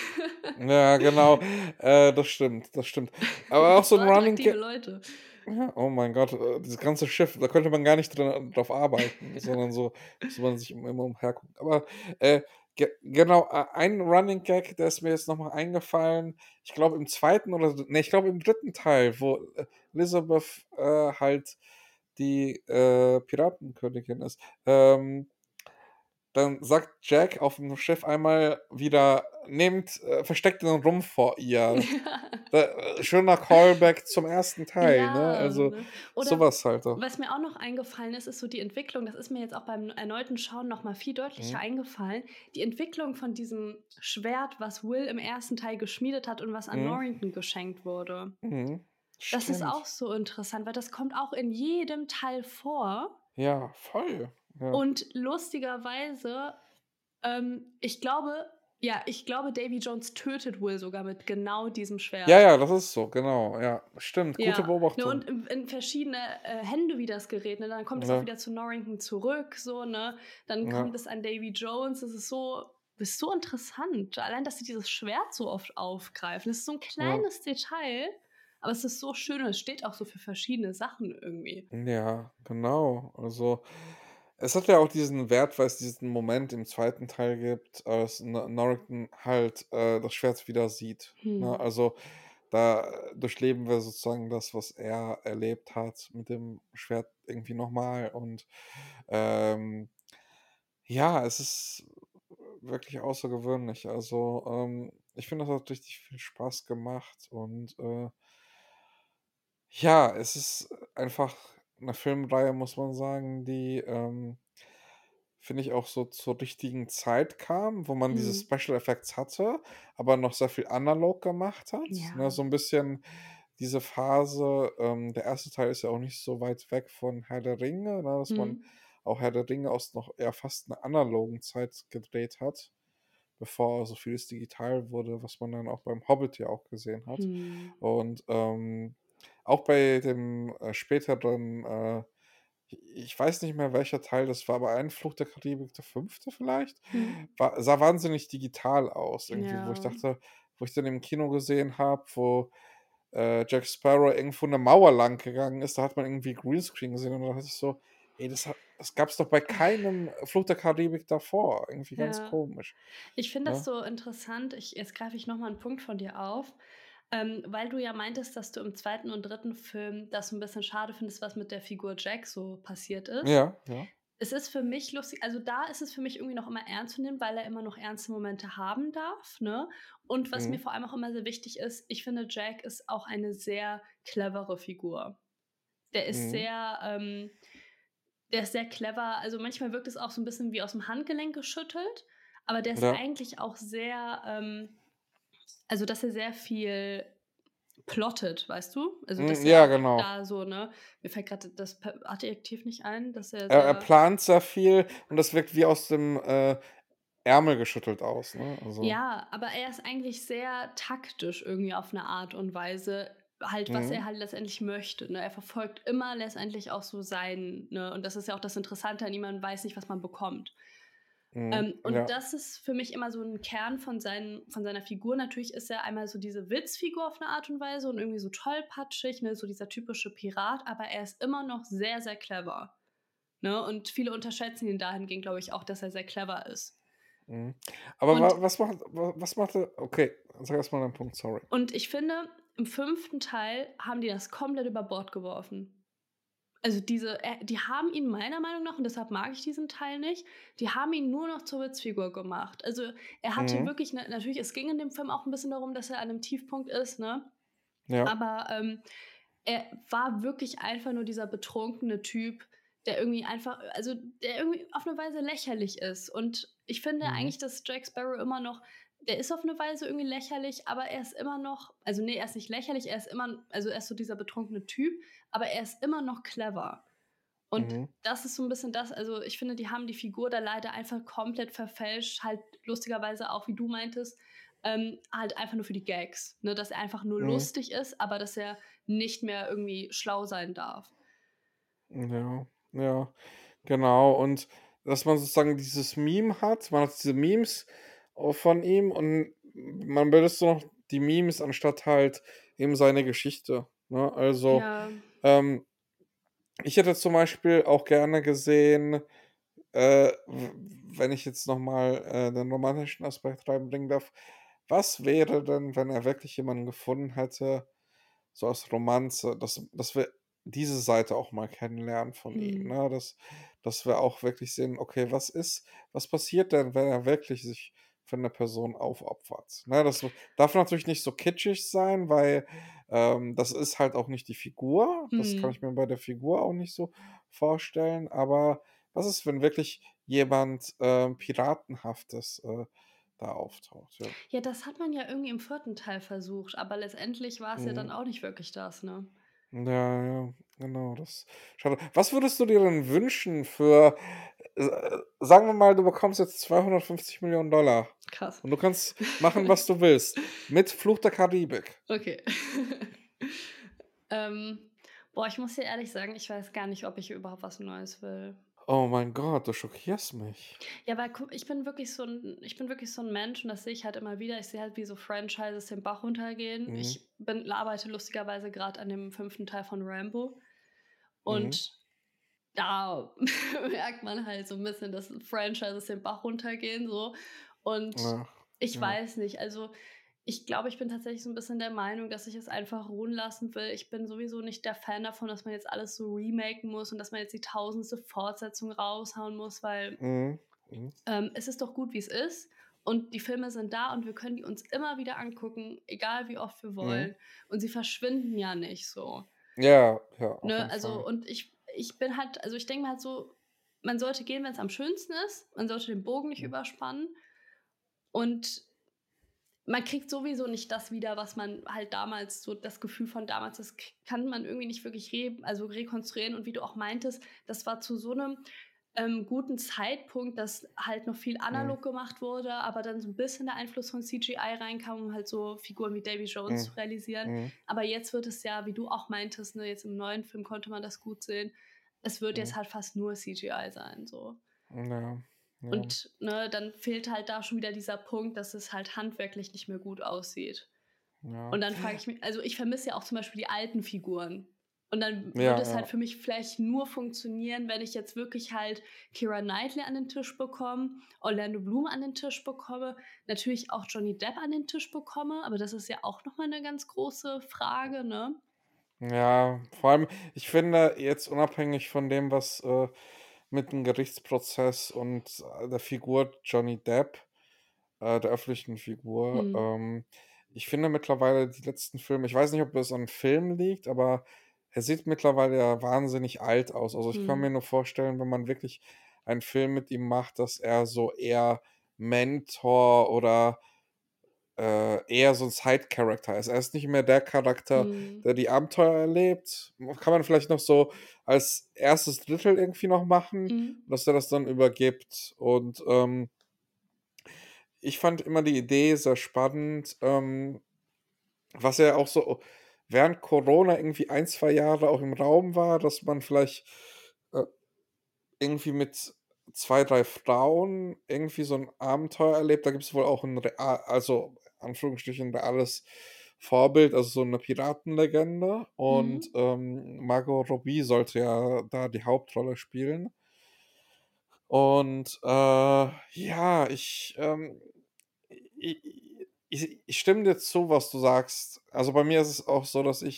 Ja, genau. Äh, das stimmt, das stimmt. Aber auch so So 'n Running attraktive Ga Leute. ja, oh mein Gott, äh, dieses ganze Schiff, da könnte man gar nicht drin drauf arbeiten, sondern so müsste man sich immer immer umhergucken. Aber, äh, ge genau, äh, ein Running Gag, der ist mir jetzt noch mal eingefallen. Ich glaube im zweiten oder dr ne, ich glaube im dritten Teil, wo, äh, Elizabeth, äh, halt die, äh, Piratenkönigin ist. Ähm Dann sagt Jack auf dem Schiff einmal wieder: „Nehmt äh, versteckt den Rumpf vor ihr." Da äh, schöner Callback zum ersten Teil, ne? Ja, Also, ne? so Oder was halt doch. was mir auch noch eingefallen ist, ist so die Entwicklung, das ist mir jetzt auch beim erneuten Schauen noch mal viel deutlicher Mhm, eingefallen. Die Entwicklung von diesem Schwert, was Will im ersten Teil geschmiedet hat und was an mhm, Norrington geschenkt wurde. mhm. Das ist auch Stimmt. so interessant, weil das kommt auch in jedem Teil vor Ja, voll. Ja. und lustigerweise, ähm, ich glaube ja, ich glaube, Davy Jones tötet Will sogar mit genau diesem Ja, Schwert. ja, das ist so, genau, ja. Stimmt, gute Ja, ne, Beobachtung. und in in verschiedene, äh, Hände, wie das gerät, ne? Dann kommt es auch Ja, wieder zu Norrington zurück, so, ne? Dann kommt ja, es an Davy Jones. Das ist so das ist so interessant. Allein, dass sie dieses Schwert so oft aufgreifen. Das ist so 'n ja. kleines Detail, aber es ist so schön und es steht auch so für verschiedene Sachen irgendwie. Ja, genau. Also, es hat ja auch diesen Wert, weil es diesen Moment im zweiten Teil gibt, als No Norrington halt, äh, das Schwert wieder sieht, ne? Mhm. Also, da äh, durchleben wir sozusagen das, was er erlebt hat mit dem Schwert irgendwie noch mal und, ähm, ja, es ist wirklich außergewöhnlich. Also, ähm, ich finde, das hat richtig viel Spaß gemacht und, äh ja, es ist einfach eine Filmreihe, muss man sagen, die, ähm, finde ich, auch so zur richtigen Zeit kam, wo man diese Mhm. Special Effects hatte, aber noch sehr viel analog gemacht hat, ne? Ja. So ein bisschen diese Phase ähm, der erste Teil ist ja auch nicht so weit weg von Herr der Ringe, ne, dass man Mhm. auch Herr der Ringe aus noch eher fast 'ner analogen Zeit gedreht hat, bevor so vieles digital wurde, was man dann auch beim Hobbit ja auch gesehen hat. Mhm. Und, ähm, auch bei dem, äh, späteren, äh ich weiß nicht mehr, welcher Teil das war, aber ein Fluch der Karibik, der fünfte vielleicht, Mhm. war sah wahnsinnig digital aus irgendwie, wo ich Ja. dachte wo ich dann im Kino gesehen habe, wo, äh, Jack Sparrow irgendwo 'ne Mauer lang gegangen ist, da hat man irgendwie Greenscreen gesehen und da dachte ich so: „Ey, das ha das gab's doch bei keinem Fluch der Karibik davor." Irgendwie ganz Ja. komisch, Ich finde das ne? so interessant. Ich jetzt greife ich noch mal 'n Punkt von dir auf, ähm, weil du ja meintest, dass du im zweiten und dritten Film das so 'n bisschen schade findest, was mit der Figur Jack so passiert ist. Ja, ja. Es ist für mich lustig, also, da ist es für mich irgendwie noch immer ernst zu nehmen, weil er immer noch ernste Momente haben darf, ne? Und was mir Mhm, vor allem auch immer sehr wichtig ist, ich finde, Jack ist auch eine sehr clevere Figur. Der ist mhm, sehr, ähm der ist sehr clever. Also, manchmal wirkt es auch so 'n bisschen wie aus'm Handgelenk geschüttelt, aber der ist ja. eigentlich auch sehr, ähm also, dass er sehr viel plottet, weißt du? Also, dass Hm, er ja, auch genau. da so, ne, mir fällt grad das p Adjektiv nicht ein, dass er Er er sehr plant sehr viel und das wirkt wie aus dem, äh, Ärmel geschüttelt aus, ne? Also ja, aber er ist eigentlich sehr taktisch irgendwie auf 'ne Art und Weise, halt, was er mhm, halt letztendlich möchte, ne? Er verfolgt immer letztendlich auch so sein, ne, und das ist ja auch das Interessante an ihm, man weiß nicht, was man bekommt. mhm, Ähm, und ja, das ist für mich immer so 'n Kern von seinen von seiner Figur. Natürlich ist er einmal so diese Witzfigur auf 'ne Art und Weise und irgendwie so tollpatschig, ne, so dieser typische Pirat, aber er ist immer noch sehr, sehr clever, ne? Und viele unterschätzen ihn dahingehend, glaube ich, auch, dass er sehr clever ist. mhm. Aber Und wa was macht wa was machte okay, sag erst mal deinen Punkt, sorry. und ich finde, im fünften Teil haben die das komplett über Bord geworfen. Also, diese äh, die haben ihn meiner Meinung nach, und deshalb mag ich diesen Teil nicht, die haben ihn nur noch zur Witzfigur gemacht. Also, er hatte Mhm. wirklich 'ne natürlich, es ging in dem Film auch 'n bisschen darum, dass er an 'nem Tiefpunkt ist, ne? Ja. Aber, ähm, er war wirklich einfach nur dieser betrunkene Typ, der irgendwie einfach also, der irgendwie auf 'ne Weise lächerlich ist. Und ich finde Mhm. eigentlich, dass Jack Sparrow immer noch der ist auf 'ne Weise irgendwie lächerlich, aber er ist immer noch also, ne, er ist nicht lächerlich, er ist immer also, er ist so dieser betrunkene Typ, aber er ist immer noch clever. Und Mhm. das ist so 'n bisschen das also, ich finde, die haben die Figur da leider einfach komplett verfälscht, halt lustigerweise auch, wie du meintest, ähm, halt einfach nur für die Gags, ne, dass er einfach nur Mhm. lustig ist, aber dass er nicht mehr irgendwie schlau sein darf. Ja, ja, genau. Und dass man sozusagen dieses Meme hat man hat diese Memes, äh, von ihm und man benutzt nur noch die Memes anstatt halt eben seine Geschichte, ne? Also, Ja. ähm, ich hätte zum Beispiel auch gerne gesehen, äh, w wenn ich jetzt noch mal, äh, den romantischen Aspekt reinbringen darf, was wäre denn, wenn er wirklich jemanden gefunden hätte, so aus Romanze, dass dass wir diese Seite auch mal kennenlernen von ihm, Mhm. ne? Dass dass wir auch wirklich sehen, okay, was ist was passiert denn, wenn er wirklich sich für 'ne Person aufopfert, ne? Das w darf natürlich nicht so kitschig sein, weil, ähm, das ist halt auch nicht die Figur. Das kann ich Mhm. mir bei der Figur auch nicht so vorstellen. Aber was ist, wenn wirklich jemand, ähm, Piratenhaftes, äh, da auftaucht, ja. Ja, das hat man ja irgendwie im vierten Teil versucht, aber letztendlich war's ja dann Mhm. auch nicht wirklich das, ne? Ja, ja, genau, das schade. Was würdest du dir denn wünschen für äh, sagen wir mal, du bekommst jetzt zweihundertfünfzig Millionen Dollar Krass. und du kannst machen, was du willst mit Fluch der Karibik. Okay. Ähm, boah, ich muss dir ehrlich sagen, ich weiß gar nicht, ob ich überhaupt was Neues will. Oh mein Gott, du schockierst mich. Ja, weil gu ich bin wirklich so 'n ich bin wirklich so 'n Mensch und das sehe ich halt immer wieder. Ich sehe halt, wie so Franchises den Bach runtergehen. Mhm. Ich bin arbeite lustigerweise grad an dem fünften Teil von Rambo Mhm. und da merkt man halt so 'n bisschen, dass Franchises den Bach runtergehen so. Und Ach, ich ja. weiß nicht, also, ich glaube, ich bin tatsächlich so 'n bisschen der Meinung, dass ich es einfach ruhen lassen will. Ich bin sowieso nicht der Fan davon, dass man jetzt alles so remaken muss und dass man jetzt die tausendste Fortsetzung raushauen muss, weil Mhm, mhm. ähm, es ist doch gut, wie's ist. Und die Filme sind da und wir können die uns immer wieder angucken, egal wie oft wir Mhm. wollen. Und sie verschwinden ja nicht so. Ja, ja, auf Ne, jeden also Fall. und ich ich bin halt also, ich denke mir halt so, man sollte gehen, wenn's am schönsten ist. Man sollte den Bogen nicht Mhm. überspannen. Und man kriegt sowieso nicht das wieder, was man halt damals so das Gefühl von damals, das k kann man irgendwie nicht wirklich re also, rekonstruieren. Und wie du auch meintest, das war zu so 'nem, ähm, guten Zeitpunkt, dass halt noch viel Mhm. analog gemacht wurde, aber dann so 'n bisschen der Einfluss von CGI reinkam, um halt so Figuren wie Davy Jones Mhm, zu realisieren. mhm. Aber jetzt wird es ja, wie du auch meintest, ne, jetzt im neuen Film konnte man das gut sehen. Es wird jetzt Mhm. halt fast nur CGI sein, so. Ja, ja. Und, ne, dann fehlt halt da schon wieder dieser Punkt, dass es halt handwerklich nicht mehr gut aussieht. Ja. Und dann frage ich mich also, ich vermisse ja auch zum Beispiel die alten Figuren. Und dann würde Ja, es halt ja. für mich vielleicht nur funktionieren, wenn ich jetzt wirklich halt Keira Knightley an den Tisch bekomme, Orlando Bloom an den Tisch bekomme, natürlich auch Johnny Depp an den Tisch bekomme, aber das ist ja auch noch mal 'ne ganz große Frage, ne? Ja, vor allem, ich finde jetzt unabhängig von dem, was, äh, mit dem Gerichtsprozess und, äh, der Figur Johnny Depp, äh, der öffentlichen Figur, Mhm. ähm ich finde mittlerweile die letzten Filme ich weiß nicht, ob das an Filmen liegt, aber er sieht mittlerweile ja wahnsinnig alt aus. Also, ich kann mir Mhm. nur vorstellen, wenn man wirklich einen Film mit ihm macht, dass er so eher Mentor oder, äh, eher so 'n Side-Character ist. Er ist nicht mehr der Charakter, Mhm. der die Abenteuer erlebt. Kann man vielleicht noch so als erstes Drittel irgendwie noch machen, Mhm. dass er das dann übergibt. Und, ähm ich fand immer die Idee sehr spannend, ähm, was ja auch so während Corona irgendwie ein, zwei Jahre auch im Raum war, dass man vielleicht, äh, irgendwie mit zwei, drei Frauen irgendwie so 'n Abenteuer erlebt. Da gibt's wohl auch 'n rea also, Anführungsstrichen reales Vorbild, also, so 'ne Piratenlegende. Und, Mhm. ähm, Margot Robbie sollte ja da die Hauptrolle spielen. Und, äh, ja, ich, ähm, i i i ich stimme dir zu, was du sagst. Also, bei mir ist es auch so, dass ich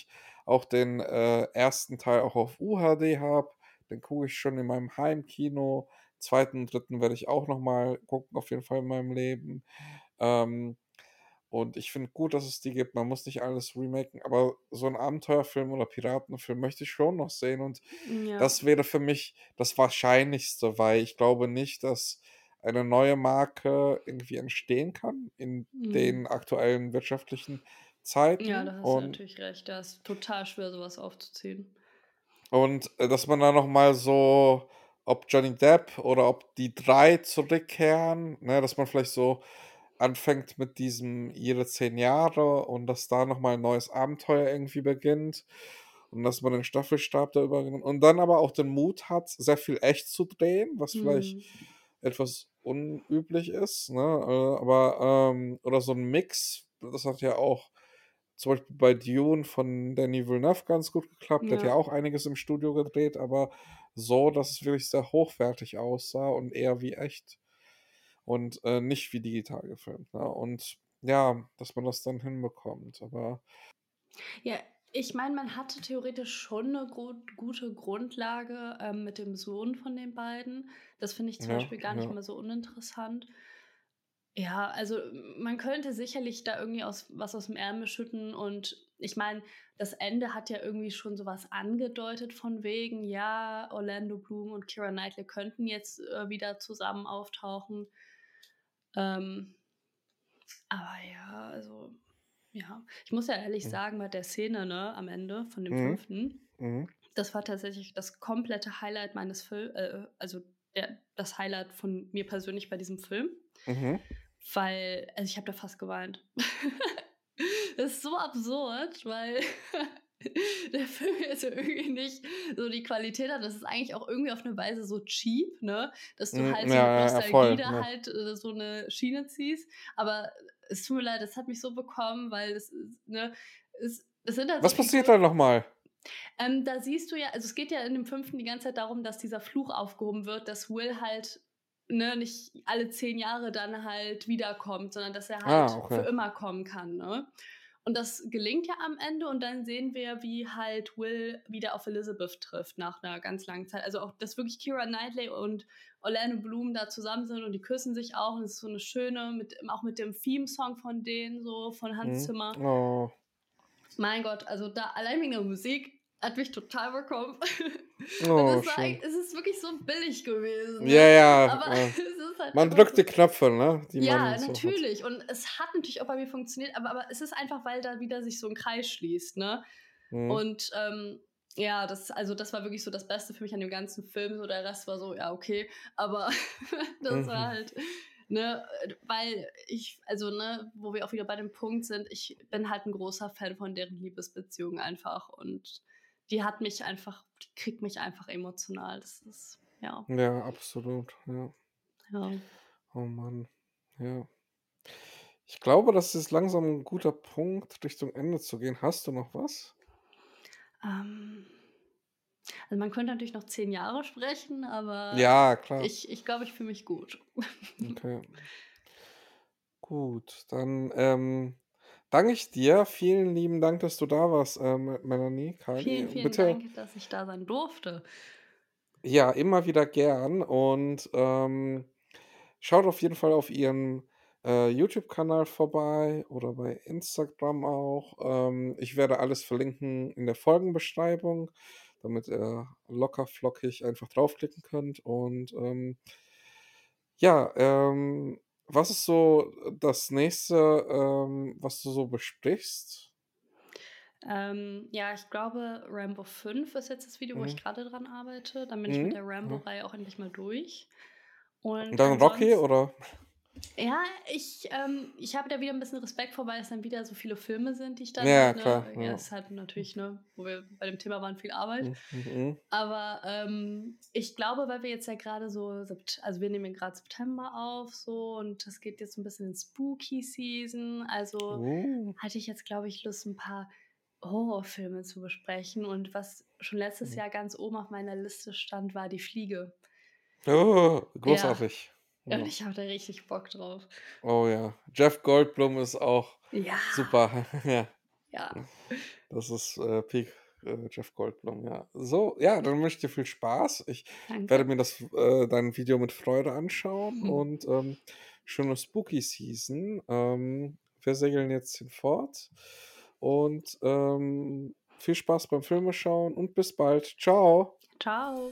auch den, äh, ersten Teil auch auf U H D habe. Den gucke ich schon in meinem Heimkino. zweiten und dritten werde ich auch noch mal gucken, auf jeden Fall in meinem Leben. Ähm, und ich finde gut, dass es die gibt. Man muss nicht alles remaken, aber so 'n Abenteuerfilm oder Piratenfilm möchte ich schon noch sehen und Ja. das wäre für mich das Wahrscheinlichste, weil ich glaube nicht, dass eine neue Marke irgendwie entstehen kann in Mhm. den aktuellen wirtschaftlichen Ja, Zeiten da hast du und natürlich recht. Da ist total schwer, so was aufzuziehen. und, äh, dass man da noch mal so ob Johnny Depp oder ob die drei zurückkehren, ne, dass man vielleicht so anfängt mit diesem jede zehn Jahre und dass da noch mal 'n neues Abenteuer irgendwie beginnt und dass man den Staffelstab da übernimmt und dann aber auch den Mut hat, sehr viel echt zu drehen, was vielleicht Mhm. etwas unüblich ist, ne? Äh, aber, ähm oder so 'n Mix, das hat ja auch zum Beispiel bei Dune von Denis Villeneuve ganz gut geklappt. Der hat ja Ja. auch einiges im Studio gedreht, aber so, dass es wirklich sehr hochwertig aussah und eher wie echt und, äh, nicht wie digital gefilmt, ne? Und ja, dass man das dann hinbekommt, aber Ja, ich meine, man hatte theoretisch schon 'ne gut gute Grundlage, ähm, mit dem Sohn von den beiden. Das finde ich zum ja, Beispiel gar nicht ja. mal so uninteressant. Ja, also, m man könnte sicherlich da irgendwie aus was aus'm Ärmel schütten und ich meine, das Ende hat ja irgendwie schon so was angedeutet von wegen, ja, Orlando Bloom und Keira Knightley könnten jetzt, äh, wieder zusammen auftauchen. Ähm, aber ja, also, ja. Ich muss ja ehrlich Mhm. sagen, bei der Szene, ne, am Ende von dem Mhm. fünften, Mhm. das war tatsächlich das komplette Highlight meines Fil äh, also, der das Highlight von mir persönlich bei diesem Film, Mhm. weil also, ich habe da fast geweint. Das ist so absurd, weil der Film jetzt ja irgendwie nicht so die Qualität hat. Das ist eigentlich auch irgendwie auf 'ne Weise so cheap, ne, dass du Hm, halt so ja, mit ja, ja, Nostalgie voll, da ne? halt, äh, so 'ne Schiene ziehst. Aber es tut mir leid, das hat mich so bekommen, weil es ist ne, es es sind halt so Was passiert da Figuren noch mal? ähm, da siehst du ja also, es geht ja in dem fünften die ganze Zeit darum, dass dieser Fluch aufgehoben wird, dass Will halt, ne, nicht alle zehn Jahre dann halt wiederkommt, sondern dass er Ah, halt für okay. immer kommen kann, ne? Und das gelingt ja am Ende und dann sehen wir, wie halt Will wieder auf Elizabeth trifft nach 'ner ganz langen Zeit. Also, auch, dass wirklich Keira Knightley und Orlando Bloom da zusammen sind und die küssen sich auch und es ist so 'ne schöne mit auch mit dem Theme-Song von denen so, von Hans Mhm. Zimmer. Oh. Mein Gott, also da allein wegen der Musik hat mich total bekommen. Und Oh, es war schön. ei es ist wirklich so billig gewesen, Ja, ne? ja, Aber äh, es ist halt man einfach drückt so die Knöpfe, ne, die man ja, so hat. natürlich. Und es hat natürlich auch bei mir funktioniert, aber aber es ist einfach, weil da wieder sich so 'n Kreis schließt, ne? Mhm. Und, ähm, ja, das also, das war wirklich so das Beste für mich an dem ganzen Film, so der Rest war so, ja, okay, aber das war Mhm. halt ne, äh, weil ich also, ne, wo wir auch wieder bei dem Punkt sind, ich bin halt 'n großer Fan von deren Liebesbeziehung einfach und die hat mich einfach die kriegt mich einfach emotional. Das ist ja. Ja, absolut, ja. Ja. Oh Mann, ja. Ich glaube, das ist langsam 'n guter Punkt, Richtung Ende zu gehen. Hast du noch was? Ähm, also, man könnte natürlich noch zehn Jahre sprechen, aber Ja, klar. ich ich glaube, ich fühle mich gut. Okay. Gut, dann, ähm, danke ich dir. Vielen lieben Dank, dass du da warst, ähm, Melanie, Kylie. Vielen, vielen Bitte Dank, dass ich da sein durfte. Ja, immer wieder gern und, ähm, schaut auf jeden Fall auf ihren, äh, YouTube-Kanal vorbei oder bei Instagram auch. Ähm, ich werde alles verlinken in der Folgenbeschreibung, damit ihr locker flockig einfach draufklicken könnt und, ähm ja, ähm, was ist so das Nächste, ähm, was du so besprichst? Ähm, ja, ich glaube, Rambo fünf ist jetzt das Video, wo ich Mhm. grade dran arbeite. Dann bin ich mit Mhm, der ja. Rambo-Reihe auch endlich mal durch. Und Dann Rocky, ansonsten oder? ja, ich ähm, ich habe da wieder 'n bisschen Respekt vor, weil es dann wieder so viele Filme sind, die ich dann Ja, halt, klar, ne ja, ja. ist halt natürlich, ne, wo wir bei dem Thema waren, viel Arbeit. Mhm, mhm. Aber, ähm, ich glaube, weil wir jetzt ja grade so Sept also, wir nehmen ja grad September auf so und es geht jetzt so 'n bisschen in Spooky Season. Also, Uh. hatte ich jetzt, glaube ich, Lust, 'n paar Horrorfilme zu besprechen. Und was schon letztes Mhm. Jahr ganz oben auf meiner Liste stand, war „Die Fliege“. Oh, Ja, großartig. und Ja. ich habe da richtig Bock drauf. Oh ja, Jeff Goldblum ist auch Ja. super, ja. Ja. Das ist, äh, Peak äh, Jeff Goldblum, ja. So, ja, dann wünsche ich dir viel Spaß. Ich werde Danke. mir das äh, dein Video mit Freude anschauen und, ähm, schöne Spooky Season. Ähm, wir segeln jetzt hinfort und, ähm, viel Spaß beim Filme schauen und bis bald. Ciao. Ciao.